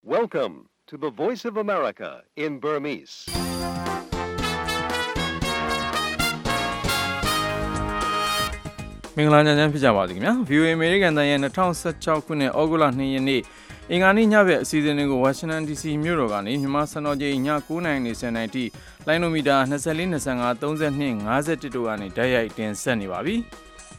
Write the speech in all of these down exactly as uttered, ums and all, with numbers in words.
Welcome to the Voice of America in Burmese. ။မင်္ဂလာညချမ်းဖြစ်ကြပါစေခင်ဗျာ။ ဗီ အို အေ American တန်ရဲ့၂၀၁၆ခုနှစ်ဩဂုတ်လ၂ရက်နေ့အင်္ဂါနေ့ညဘက်အစီအစဉ်တွေကို Washington ဒီ စီ မြို့တော်ကနေမြန်မာစံတော်ချိန်ည၉နာရီနေ၁၀နာရီထိလိုင်းနိုမီတာ၂၄ ၂၅ ၃၂ ၅၁တို့ကနေတိုက်ရိုက်တင်ဆက်နေပါပြီ။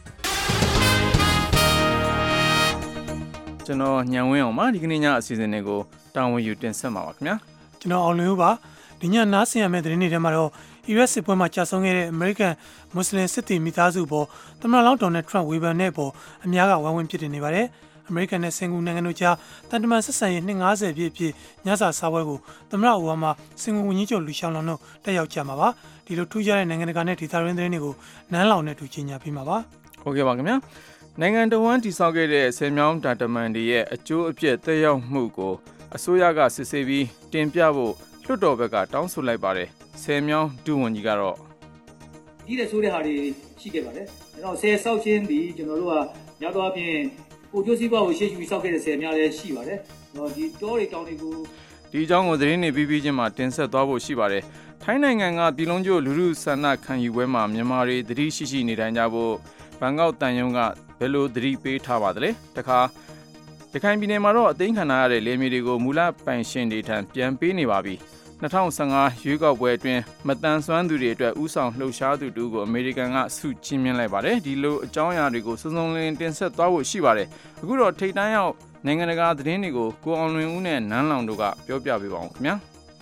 ကျွန်တော်ညံဝင်းအောင်ပါဒီကနေ့ညအစီအစဉ်တွေကိုတာဝန်ယူတင်ဆက်မှာပါခင်ဗျာ။ကျွန်တော်အောင်လွင်ဦးပါဒီညနားဆင်ရမယ့်သတင်းတွေထဲမှာတော့အီရတ်စစ်ပွဲမှာကြာဆုံးခဲ့တဲ့အမေရိကန်မွတ်စလင်စစ်သည်မိသားစုပေါ်သမ္မတလောင်းဒေါ်နယ်ထရန့်ဝေဖန်တဲ့အပေါ်အများကဝိုင်းဝန်းပြစ်တင်နေပါတယ်။အမေရိကန်နဲ့စင်ကာပူနိုင်ငံတို့ကြားတန်တမန်ဆက်ဆံရေးနှစ်၅၀ပြည့်အဖြစ်ညစာစားပွဲကိုသမ္မတအိုဘားမားစင်ကာပူဝန်ကြီးချုပ်လူရှောင်းလောင်တို့တက်ရောက်ကြမှာပါ။ဒီလိုထူးခြားတဲ့နိုင်ငံတကာနဲ့ဒေသတွင်းသတင်းတွေကိုနန်းလောင်နဲ့တူကြီးညာပြမှာပါ။ဟုတ်ကဲ့ပါခင်ဗျာ။နိုင်ငံတော်ဝန်တည်ဆောက်ခဲ့တဲ့ဆယ်မြောင်းတာတမန်တွေရဲ့အကျိုးအပြည့်သက်ရောက်မှုကိုအစိုးရကစစ်ဆေးပြီးတင်ပြဖို့လွှတ်တော်ဘက်ကတောင်းဆိုလိုက်ပါတယ်။ဆယ်မြောင်းဒုဝန်ကြီးကတော့ကြီးတဲ့ဆိုးတဲ့ဟာတွေရှိခဲ့ပါတယ်။အဲတော့ဆယ်ဆောက်ခြင်းဒီကျွန်တော်တို့ကညတော့အပြင်ကိုကျိုးစီးပွားကိုရှေ့ရှုပြီးဆောက်ခဲ့တဲ့ဆယ်များလည်းရှိပါတယ်။တော့ဒီတောတွေတောင်တွေကိုဒီအကြောင်းကိုသတင်းတွေပြီးပြီးချင်းမှာတင်ဆက်သွားဖို့ရှိပါတယ်။ထိုင်းနိုင်ငံကပြည်လုံးကျွလူထုဆန္ဒခံယူပွဲမှာမြန်မာတွေသတိရှိရှိနေထိုင်ကြဖို့ဘန်ကောက်တန်ယုံကဘယ်လိုသတိပေးထားပါသလဲ။တခါရခိုင်ပြည်နယ်မှာတော့အသိမ်းခံရတဲ့လေမြေတွေကိုမူလပိုင်ရှင်တွေထံပြန်ပေးနေပါပြီ။၂၀၁၅ရွေးကောက်ပွဲအတွင်းမတန်ဆွမ်းသူတွေအတွက်ဥဆောင်လှုပ်ရှားသူတူကိုအမေရိကန်ကဆုချီးမြှင့်လိုက်ပါတယ်ဒီလိုအကြောင်းအရာတွေကိုစုံစုံလင်တင်ဆက်သွားဖို့ရှိပါတယ်အခုတော့ထိပ်တန်းရောက်နိုင်ငံတကာသတင်းတွေကိုကိုအောင်လွင်ဦးနဲ့နန်းလောင်တို့ကပြောပြပေးပါအောင်ခင်ဗျာ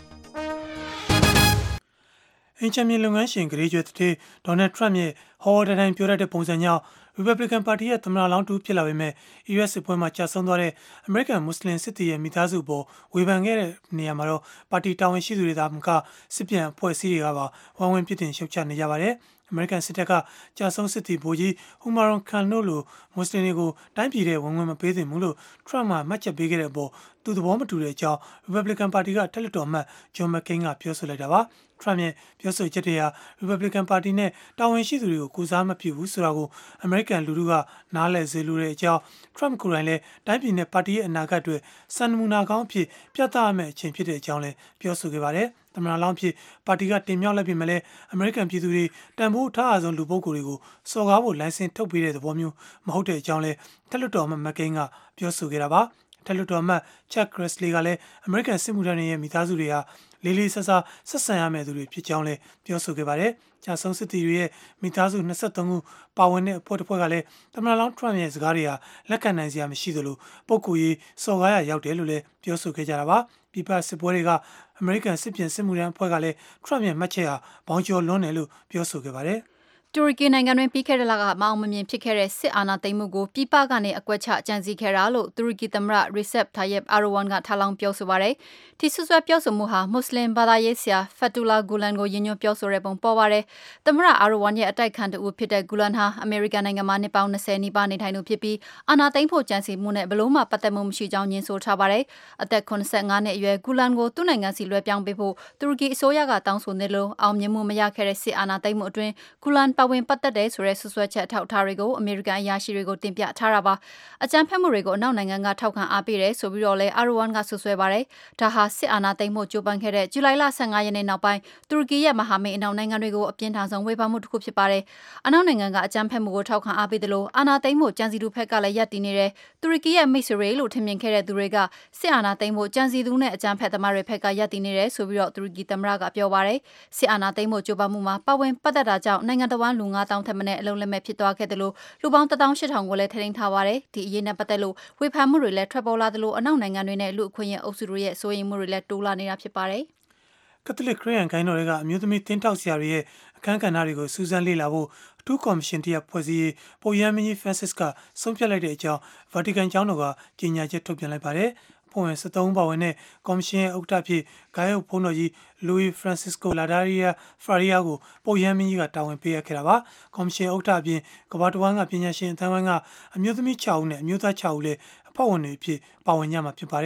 အင်ချမ်းမြေလုပ်ငန်းရှင်ဂရေကျွဲတဲ့ဒေါ်နယ်ထရန့်ရဲ့ဟော်ဝါဒတိုင်းပြောရတဲ့ပုံစံကြောင့်Republican Party ရဲ့သမ္မတလောင်းတူဖြစ်လာပေမဲ့အီရတ်စစ်ပွဲမှာကြာဆုံးသွားတဲ့ American Muslim စစ်သည်ရဲ့မိသားစုပေါ်ဝေဖန်ခဲ့တဲ့နေရာမှာတော့ပါတီတာဝန်ရှိသူတွေသာမကစစ်ပြန်အဖွဲ့အစည်းတွေကပါဝိုင်းဝန်းပြစ်တင်ရှုတ်ချနေကြပါတယ်။ American စစ်တပ်ကကြာဆုံးစစ်သည်ဗိုလ်ကြီးဟူမာရွန်ခန်တို့လိုမွတ်စလင်တွေကိုတိုင်းပြည်တဲ့ဝင်ဝင်မပေးသင့်ဘူးလို့ Trump ကမှတ်ချက်ပေးခဲ့တဲ့အပေါ်သူသဘောမတူတဲ့အကြောင်း Republican Party ကတက်လက်တော်အမတ် John McCain ကပြောဆိုလိုက်တာပါ။ Trump ရဲ့ပြောဆိုချက်တွေဟာ Republican Party နဲ့တာဝန်ရှိသူတွေကိုကူစားမဖြစ်ဘူးဆိုတာကို American လူထုကနားလည်စေလိုတဲ့အကြောင်း Trump ကိုယ်တိုင်လည်းတိုင်းပြည်နဲ့ပါတီရဲ့အနာဂတ်တွေစံနမူနာကောင်းအဖြစ်ပြသရမယ့်အချိန်ဖြစ်တဲ့အကြောင်းလည်းပြောဆိုခဲ့ပါတယ်။သမ္မတလောင်းဖြစ်ပါတီကတင်မြှောက်လိုက်ပြီမဲ့လည်း American ပြည်သူတွေတန်ဖိုးထားအားဆုံးလူပုဂ္ဂိုလ်တွေကိုစော်ကားဖို့လိုင်စင်ထုတ်ပေးတဲ့သဘောမျိုးမဟုတ်တဲ့အကြောင်းလည်းတက်လွတ်တော်မှ McCain ကပြောဆိုခဲ့တာပါ။တက်လွတ်တော်မှ Chuck Grassley ကလည်း American စစ်မှုထမ်းတွေရဲ့မိသားစုတွေဟာလေးလေးဆဆဆက်ဆံရမယ့်သူတွေဖြစ်ကြောင်းလည်းပြောဆိုခဲ့ပါတယ်။ကြာဆုံးစစ်သည်တွေရဲ့မိသားစု၂၃ခုပါဝင်တဲ့အဖွဲ့တစ်ဖွဲ့ကလည်းသမ္မတလောင်း Trump ရဲ့စကားတွေဟာလက်ခံနိုင်စရာမရှိသလိုပုဂ္ဂိုလ်ရေးစော်ကားရရောက်တယ်လို့လည်းပြောဆိုခဲ့ကြတာပါ။ပြည်ပစစ်ပွဲတွေက American စစ်ပြင်စစ်မှုထမ်းအဖွဲ့ကလည်း Trump ရဲ့မှတ်ချက်ဟာဘောင်ကျော်လွန်းတယ်လို့ပြောဆိုခဲ့ပါတယ်။တူရကီနိုင်ငံတွင်ပြီးခဲ့တဲ့လကမအောင်မမြင်ဖြစ်ခဲ့တဲ့စစ်အာဏာသိမ်းမှုကိုပြည်ပကနေအကွက်ချကြံစည်ခဲ့တာလို့တူရကီသမ္မတ Recep Tayyip Erdogan ကထားလောင်းပြောဆိုပါတယ်။ဒီဆွဆွဲပြောဆိုမှုဟာမွတ်စလင်ဘာသာရေးဆရာ Fethullah Gulen ကိုရည်ညွှန်းပြောဆိုတဲ့ပုံပေါ်ပါတယ်။သမ္မတ Erdogan ရဲ့အတိုက်ခံတူဖြစ်တဲ့ Gulen ဟာအမေရိကန်နိုင်ငံမှာနှစ်ပေါင်း၂၀နီးပါးနေထိုင်သူဖြစ်ပြီးအာဏာသိမ်းဖို့ကြံစည်မှုနဲ့ဘလို့မှပတ်သက်မှုမရှိကြောင်းညင်ဆိုထားပါတယ်။အသက်၇၅နှစ်အရွယ် Gulen ကိုသူ့နိုင်ငံစီလွှဲပြောင်းပေးဖို့တူရကီအစိုးရကတောင်းဆိုနေလို့အောင်မြင်မှုမရခဲ့တဲ့စစ်အာဏာသိမ်းမှုအတွင်း Gulen ပါဝင်ပတ်သက်တဲ့ဆိုတဲ့ဆွဆွဲချက်အထောက်အထားတွေကိုအမေရိကန်အရာရှိတွေကိုတင်ပြထားတာပါအကြမ်းဖက်မှုတွေကိုအနောက်နိုင်ငံကထောက်ခံအားပေးတယ်ဆိုပြီးတော့လဲအာရဝန်ကဆွဆွဲပါတယ်ဒါဟာစစ်အာဏာသိမ်းမှုကြိုးပမ်းခဲ့တဲ့ဇူလိုင်လ၁၅ရက်နေ့နောက်ပိုင်းတူရကီရဲ့မဟာမိတ်အနောက်နိုင်ငံတွေကိုအပြင်းထန်ဆုံးဝေဖန်မှုတစ်ခုဖြစ်ပါတယ်အနောက်နိုင်ငံကအကြမ်းဖက်မှုကိုထောက်ခံအားပေးတယ်လို့အာဏာသိမ်းမှုကြံစည်သူဘက်ကလည်းရပ်တည်နေတယ်တူရကီရဲ့မိတ်ဆွေတွေလို့ထင်မြင်ခဲ့တဲ့သူတွေကစစ်အာဏာသိမ်းမှုကြံစည်သူနဲ့အကြမ်းဖက်သမားတွေဘက်ကရပ်တည်နေတယ်ဆိုပြီးတော့တူရကီသမ္မတကပြောပါတယ်စစ်အာဏာသိမ်းမှုကြိုးပမ်းမှုမှာပါဝင်ပတ်သက်တာကြောင့်နိုင်ငံတော်ဝန်လူ၅တောင်းထက်မနည်းအလုံးလက်မဲ့ဖြစ်သွားခဲ့တယ်လို့လူပေါင်းတစ်သောင်းရှစ်ထောင်ကိုလည်းထိန်းထားပါတယ်ဒီအရေးနဲ့ပတ်သက်လို့ဝေဖန်မှုတွေလည်းထွက်ပေါ်လာတယ်လို့အနောက်နိုင်ငံတွေနဲ့လူအခွင့်အရေးအုပ်စုတွေရဲ့စိုးရိမ်မှုတွေလည်းတိုးလာနေတာဖြစ်ပါတယ်ကက်သလစ်ခရစ်ယာန်ဂိုင်းတော်တွေကအမျိုးသမီးတင်းတောက်ဆရာတွေရဲ့အခမ်းကဏ္ဍတွေကိုစူးစမ်းလေ့လာဖို့အထူးကော်မရှင်တရက်ဖွဲ့စည်းရေးပိုရန်မင်းကြီး Francis ကဆုံးဖြတ်လိုက်တဲ့အကြောင်း Vatican ကျောင်းတော်ကကြေညာချက်ထုတ်ပြန်လိုက်ပါတယ်ဖွဲ့ဝင်၁၃ပါဝင်တဲ့ကော်မရှင်ရဲ့ဥက္ကဋ္ဌဖြစ်ဂိုင်းအုပ်ဘုန်းတော်ကြီး Louis Francisco Ladaria Faria ကိုပိုရန်မင်းကြီးကတာဝန်ပေးအပ်ခဲ့တာပါကော်မရှင်ဥက္ကဋ္ဌအပြင်ကမ္ဘာတစ်ဝန်းကပညာရှင်အသင်းဝိုင်းကအမျိုးသမီး၆ဦးနဲ့အမျိုးသား၆ဦးလည်းအဖွဲ့ဝင်တွေဖြစ်ပါဝင်ကြမှာဖြစ်ပါတယ်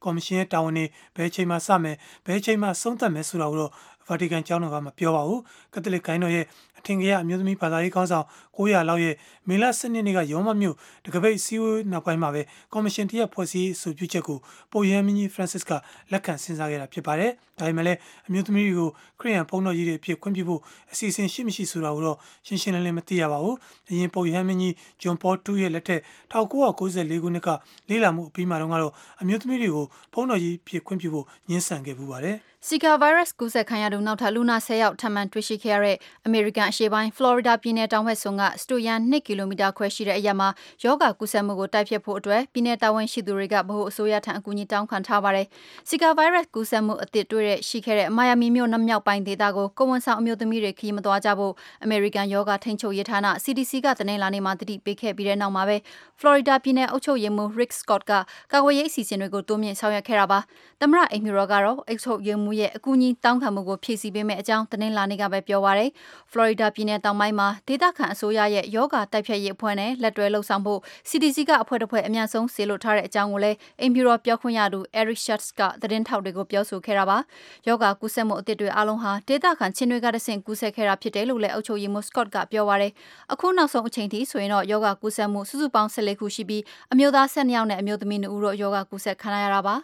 ကော်မရှင်ရဲ့တာဝန်တွေဘယ်အချိန်မှစမယ်ဘယ်အချိန်မှဆုံးသက်မယ်ဆိုတာကိုတော့ဗာတီကန်ကျောင်းတော်ကမပြောပါဘူးကက်သလစ်ဂိုင်းတော်ရဲ့အထင်ကရအမျိုးသမီးဘာသာရေးခေါင်းဆောင်ကိုးရာလောက်ရဲ့မေလ ၁၂ ရက်နေ့ကရောမမြို့တကပိတ်စီးဝေးနောက်ပိုင်းမှာပဲကော်မရှင်တရက်ဖွဲ့စည်းအဆိုပြုချက်ကိုပိုရန်မင်းကြီး Francis ကလက်ခံစဉ်းစားခဲ့တာဖြစ်ပါတယ်ဒါပေမဲ့လည်းအမျိုးသမီးတွေကိုခရစ်ယာန်ဘုန်းတော်ကြီးတွေအဖြစ်ခွင့်ပြုဖို့အစီအစဉ်ရှိမရှိဆိုတာကိုတော့ရှင်းရှင်းလင်းလင်းမသိရပါဘူးအရင်ပိုရန်မင်းကြီးဂျွန်ပေါတူးရဲ့လက်ထက်၁၉၉၄ခုနှစ်ကလေးလာမှုအပြီးမှာတော့ကတော့အမျိုးသမီးတွေကိုဘုန်းတော်ကြီးဖြစ်ခွင့်ပြုဖို့ညှင်းဆန်ခဲ့ပူပါတယ်စီကာဗိုင်းရပ်စ်ကူးစက်ခံရသူနောက်ထပ်လူနာဆယ်ယောက်ထပ်မံတွေ့ရှိခဲ့ရတဲ့အမေရိကန်အရှေ့ပိုင်းဖလော်ရီဒါပြည်နယ်တောင်ဘက်စွန်းကစတိုယန်၂ကီလိုမီတာခွဲရှိတဲ့အရက်မှာယောဂကူးစက်မှုကိုတိုက်ဖျက်ဖို့အတွက်ပြည်နယ်တာဝန်ရှိသူတွေကဗဟိုအစိုးရထံအကူအညီတောင်းခံထားပါတယ်။စီကာဗိုင်းရပ်စ်ကူးစက်မှုအသစ်တွေ့တဲ့ရှိခဲ့တဲ့မိုင်ယာမီမြို့နှမြောက်ပိုင်းဒေသကိုကိုဝန်ဆောင်အမျိုးသမီးတွေခရီးမသွားကြဖို့အမေရိကန်ယောဂထိန်းချုပ်ရေးဌာန C D C ကတနင်္လာနေ့မှာတတိပေးခဲ့ပြီးတဲ့နောက်မှာပဲဖလော်ရီဒါပြည်နယ်အုပ်ချုပ်ရေးမှူး Rick Scott ကကာကွယ်ရေးအစီအစဉ်တွေကိုတိုးမြှင့်ဆောင်ရွက်ခဲ့တာပါ။သမ္မတအိမ်ဖြူတော်ကတော့အုပ်ချုပ်ရေးမှူးရဲ့အကူအညီတောင်းခံမှုကိုဖြည့်ဆည်းပေးမယ့်အကြောင်းတနင်္လာနေ့ကပဲပြောပါရယ်ဖလော်ရီဒါပြည်နယ်တောင်ပိုင်းမှာဒေသခံအစိုးရရဲ့ယောဂတိုက်ဖျက်ရေးအဖွဲ့နဲ့လက်တွဲလှုပ်ဆောင်ဖို့ C D C ကအဖွဲ့တစ်ဖွဲ့အများဆုံးစေလွှတ်ထားတဲ့အကြောင်းကိုလည်းအိမ်ဖြူတော်ပြောခွင့်ရသူ Eric Schultz ကသတင်းထောက်တွေကိုပြောဆိုခဲ့တာပါယောဂကူးစက်မှုအသစ်တွေအလုံးဟာဒေသခံချင်းတွေကတဆင့်ကူးစက်ခဲ့တာဖြစ်တယ်လို့လည်းအုပ်ချုပ်ရေးမှူး Scott ကပြောပါရယ်အခုနောက်ဆုံးအချိန်ထိဆိုရင်တော့ယောဂကူးစက်မှုစုစုပေါင်း၁၄ခုရှိပြီးအမျိုးသား၁၂ယောက်နဲ့အမျိုးသမီး၂ဦးတို့ယောဂကူးစက်ခံရတာပါ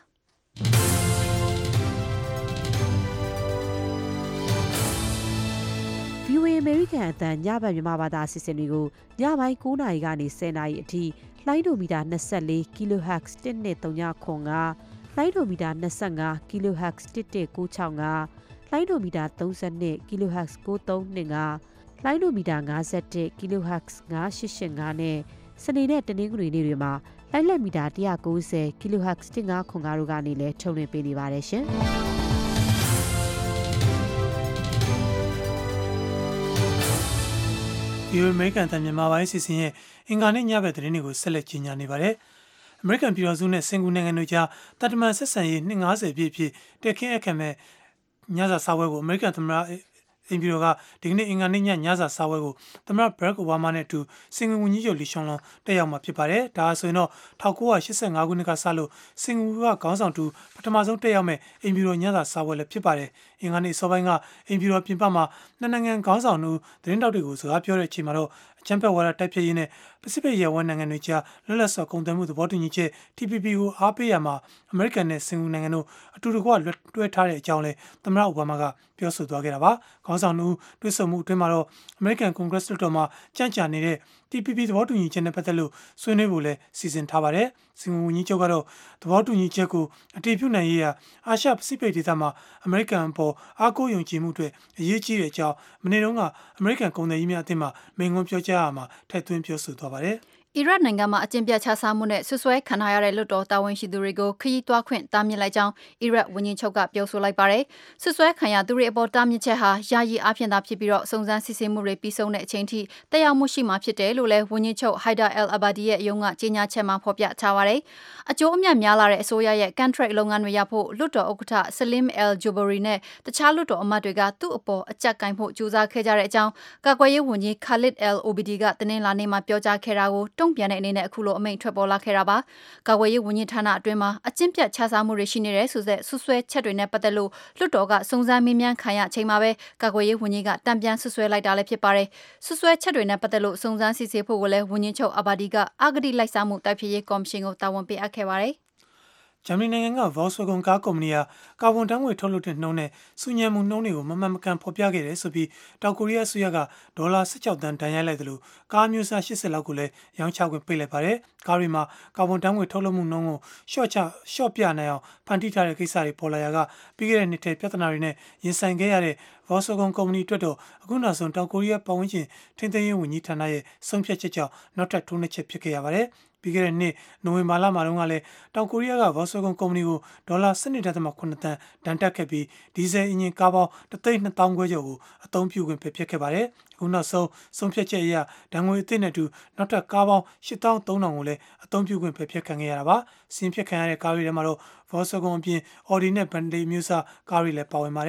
ဗီအိုအေ American အသံညဘက်မြန်မာဘာသာအစီအစဉ်တွေကိုညပိုင်း၉နာရီကနေ၁၀နာရီအထိလိုင်းဒိုမီတာ၂၄ kilohertz တစ်နှစ်၃ညခွန်ကလိုင်းဒိုမီတာ၂၅ kilohertz တစ်တစ်၉၆ငါလိုင်းဒိုမီတာ၃၂ kilohertz ၉၃၂ငါလိုင်းဒိုမီတာ၅၁ kilohertz ၅၈၈ငါနဲ့စနေနဲ့တနင်္ဂနွေနေ့တွေမှာလိုင်းလက်မီတာ၁၉၀ kilohertz တစ်၅ခွန်ကားတို့ကနေလည်းထုတ်လွှင့်ပေးနေပါတယ်ရှင်။ဒီအမေရိကန်တန်မြန်မာပိုင်းအစီအစဉ်ရဲ့အင်္ဂါနေ့ညဘက်သတင်းတွေကိုဆက်လက်ကြီးညာနေပါတယ်။အမေရိကန်ပြည်တော်စုနဲ့စင်ကာပူနိုင်ငံတို့ကြားတတ်တမန်ဆက်ဆံရေးနှစ်၅၀ပြည့်ဖြစ်တက်ခင်းအခမ်းမဲ့ညစာစားပွဲကိုအမေရိကန်သမ္မတအင်ပီရိုကဒီကနေ့အင်္ဂါနေ့ညညစာစားပွဲကိုသမ္မတဘရက်အိုဘားမားနဲ့အတူစင်ကာပူဝန်ကြီးချုပ်လီရှွန်လွန်တက်ရောက်မှာဖြစ်ပါတယ်။ဒါဆိုရင်တော့၁၉၈၅ခုနှစ်ကစလို့စင်ကာပူကခေါင်းဆောင်တူပထမဆုံးတက်ရောက်မဲ့အင်ပီရိုညစာစားပွဲလည်းဖြစ်ပါတယ်။အင်္ဂါနေ့စောပိုင်းကအင်ပီရိုပြင်ပမှာနှစ်နိုင်ငံခေါင်းဆောင်တို့သတင်းတောက်တွေကိုစကားပြောတဲ့အချိန်မှာတော့အချမ်းဖက်ဝါဒတိုက်ဖျက်ရေးနဲ့ပစိဖိတ်ရပ်ဝန်းနိုင်ငံတွေကြားလွတ်လပ်စွာကုန်သွယ်မှုသဘောတူညီချက် T P P ကိုအားပေးရမှာအမေရိကန်နဲ့စင်ကာပူနိုင်ငံတို့အတူတကွတွဲထားတဲ့အကြောင်းလဲသမ္မတအိုဘားမားကပြောဆိုသွားခဲ့တာပါ။ခေါင်းဆောင်တို့တွဲဆုံမှုအတွင်းမှာတော့အမေရိကန်ကွန်ဂရက်လွှတ်တော်မှာကြန့်ကြာနေတဲ့ T P P သဘောတူညီချက်နဲ့ပတ်သက်လို့ဆွေးနွေးဖို့လဲစီစဉ်ထားပါတယ်။စင်ကာပူဝန်ကြီးချုပ်ကတော့သဘောတူညီချက်ကိုအတည်ပြုနိုင်ရေးဟာအာရှပစိဖိတ်ဒေသမှာအမေရိကန်အပေါ်အားကိုးယုံကြည်မှုတွေအရေးကြီးတဲ့အကြောင်းမနေ့တုန်းကအမေရိကန်ကုန်သည်ကြီးများအသင်းမှာမိန့်ခွန်းပြောကြားရမှာထည့်သွင်းပြောဆိုသွားပါတယ်။အီရတ်နိုင်ငံမှာအကျင့်ပြတ်ချစားမှုနဲ့ဆွဆွဲခံထားရတဲ့လွတ်တော်တာဝန်ရှိသူတွေကိုခရီးသွားခွင့်တားမြစ်လိုက်ကြောင်းအီရတ်ဝန်ကြီးချုပ်ကပြောဆိုလိုက်ပါတယ်။ဆွဆွဲခံရသူတွေအပေါ်တားမြစ်ချက်ဟာယာယီအဖြစ်သာဖြစ်ပြီးတော့စုံစမ်းစစ်ဆေးမှုတွေပြီးဆုံးတဲ့အချိန်ထိတက်ရောက်မှုရှိမှာဖြစ်တယ်လို့လည်းဝန်ကြီးချုပ်ဟိုက်ဒါအယ်အဘာဒီရဲ့အယုံကကြေညာချက်မှာဖော်ပြထားပါတယ်။အကျိုးအမြတ်များလာတဲ့အစိုးရရဲ့ contract လုပ်ငန်းတွေရဖို့လွတ်တော်ဥက္ကဋ္ဌဆလင်အယ်ဂျူဘရီနဲ့တခြားလွတ်တော်အမတ်တွေကသူ့အပေါ်အကြက်ကင်ဖို့ကြိုးစားခဲ့ကြတဲ့အကြောင်းကာကွယ်ရေးဝန်ကြီးခါလစ်အယ်အိုဘီဒီကတနင်္လာနေ့မှာပြောကြားခဲ့တာကိုတုံ့ပြန်တဲ့အနေနဲ့အခုလိုအမိန့်ထွက်ပေါ်လာခဲ့တာပါ။ကာကွယ်ရေးဝန်ကြီးဌာနအတွင်းမှာအကျင့်ပြတ်ချစားမှုတွေရှိနေတဲ့ဆိုတဲ့ဆွဆွဲချက်တွေနဲ့ပတ်သက်လို့လွှတ်တော်ကစုံစမ်းမေးမြန်းခံရချိန်မှာပဲကာကွယ်ရေးဝန်ကြီးကတံပြန်ဆွဆွဲလိုက်တာလည်းဖြစ်ပါတယ်။ဆွဆွဲချက်တွေနဲ့ပတ်သက်လို့စုံစမ်းစစ်ဆေးဖို့ကိုလည်းဝန်ကြီးချုပ်အဘာဒီကအဂတိလိုက်စားမှုတိုက်ဖျက်ရေးကော်မရှင်ကိုတာဝန်ပေးအပ်ခဲ့ပါတယ်။ဂျာမနီနိုင်ငံက Volkswagen ကားကုမ္ပဏီဟာကာဗွန်ဓာတ်ငွေထုတ်လွှတ်တဲ့နှုန်းနဲ့စူညံမှုနှုန်းတွေကိုမမှန်မကန်ဖော်ပြခဲ့တယ်ဆိုပြီးတောင်ကိုရီးယားအစိုးရကဒေါ်လာ၁၆တန်းဒဏ်ရိုက်လိုက်တယ်လို့ကားမျိုးစား၈၀လောက်ကိုလည်းရောင်းချခွင့်ပိတ်လိုက်ပါတယ်။ကားတွေမှာကာဗွန်ဓာတ်ငွေထုတ်လွှတ်မှုနှုန်းကိုရှော့ချရှော့ပြနိုင်အောင်ဖန်တီးထားတဲ့ကိစ္စတွေပေါ်လာရာကပြီးခဲ့တဲ့နှစ်ထဲပြဿနာတွေနဲ့ရင်ဆိုင်ခဲ့ရတဲ့ Volkswagen ကုမ္ပဏီအတွက်တော့အခုနောက်ဆုံးတောင်ကိုရီးယားပတ်ဝန်းကျင်ထိန်းသိမ်းရေးဝန်ကြီးဌာနရဲ့ဆုံးဖြတ်ချက်ကြောင့်နောက်ထပ်ထိုးနှက်ချက်ဖြစ်ခဲ့ရပါတယ်။ပြီးခဲ့တဲ့နှစ်နိုဝင်ဘာလမှာတုန်းကလည်းတောင်ကိုရီးယားက Volkswagen ကုမ္ပဏီကိုဒေါ်လာ ၁၂.၇ တန်းဒဏ်တက်ခဲ့ပြီးဒီဇယ်အင်ဂျင်ကားပေါင်းတစ်သိန်းနှစ်သောင်းခွဲကျော်ကိုအသုံးပြုခွင့်ဖျက်ခဲ့ပါတယ်။အခုနောက်ဆုံးဆုံးဖြတ်ချက်အရဒဏ်ငွေအသစ်နဲ့တူနောက်ထပ်ကားပေါင်း၈သောင်းသုံးထောင်ကိုလည်းအသုံးပြုခွင့်ဖျက်ခံခဲ့ရတာပါ။စင်ဖျက်ခံရတဲ့ကားတွေထဲမှာတော့ Volkswagen အပြင် Audi နဲ့ Bentley မျိုးစားကားတွေလည်းပါဝင်ပါတယ်။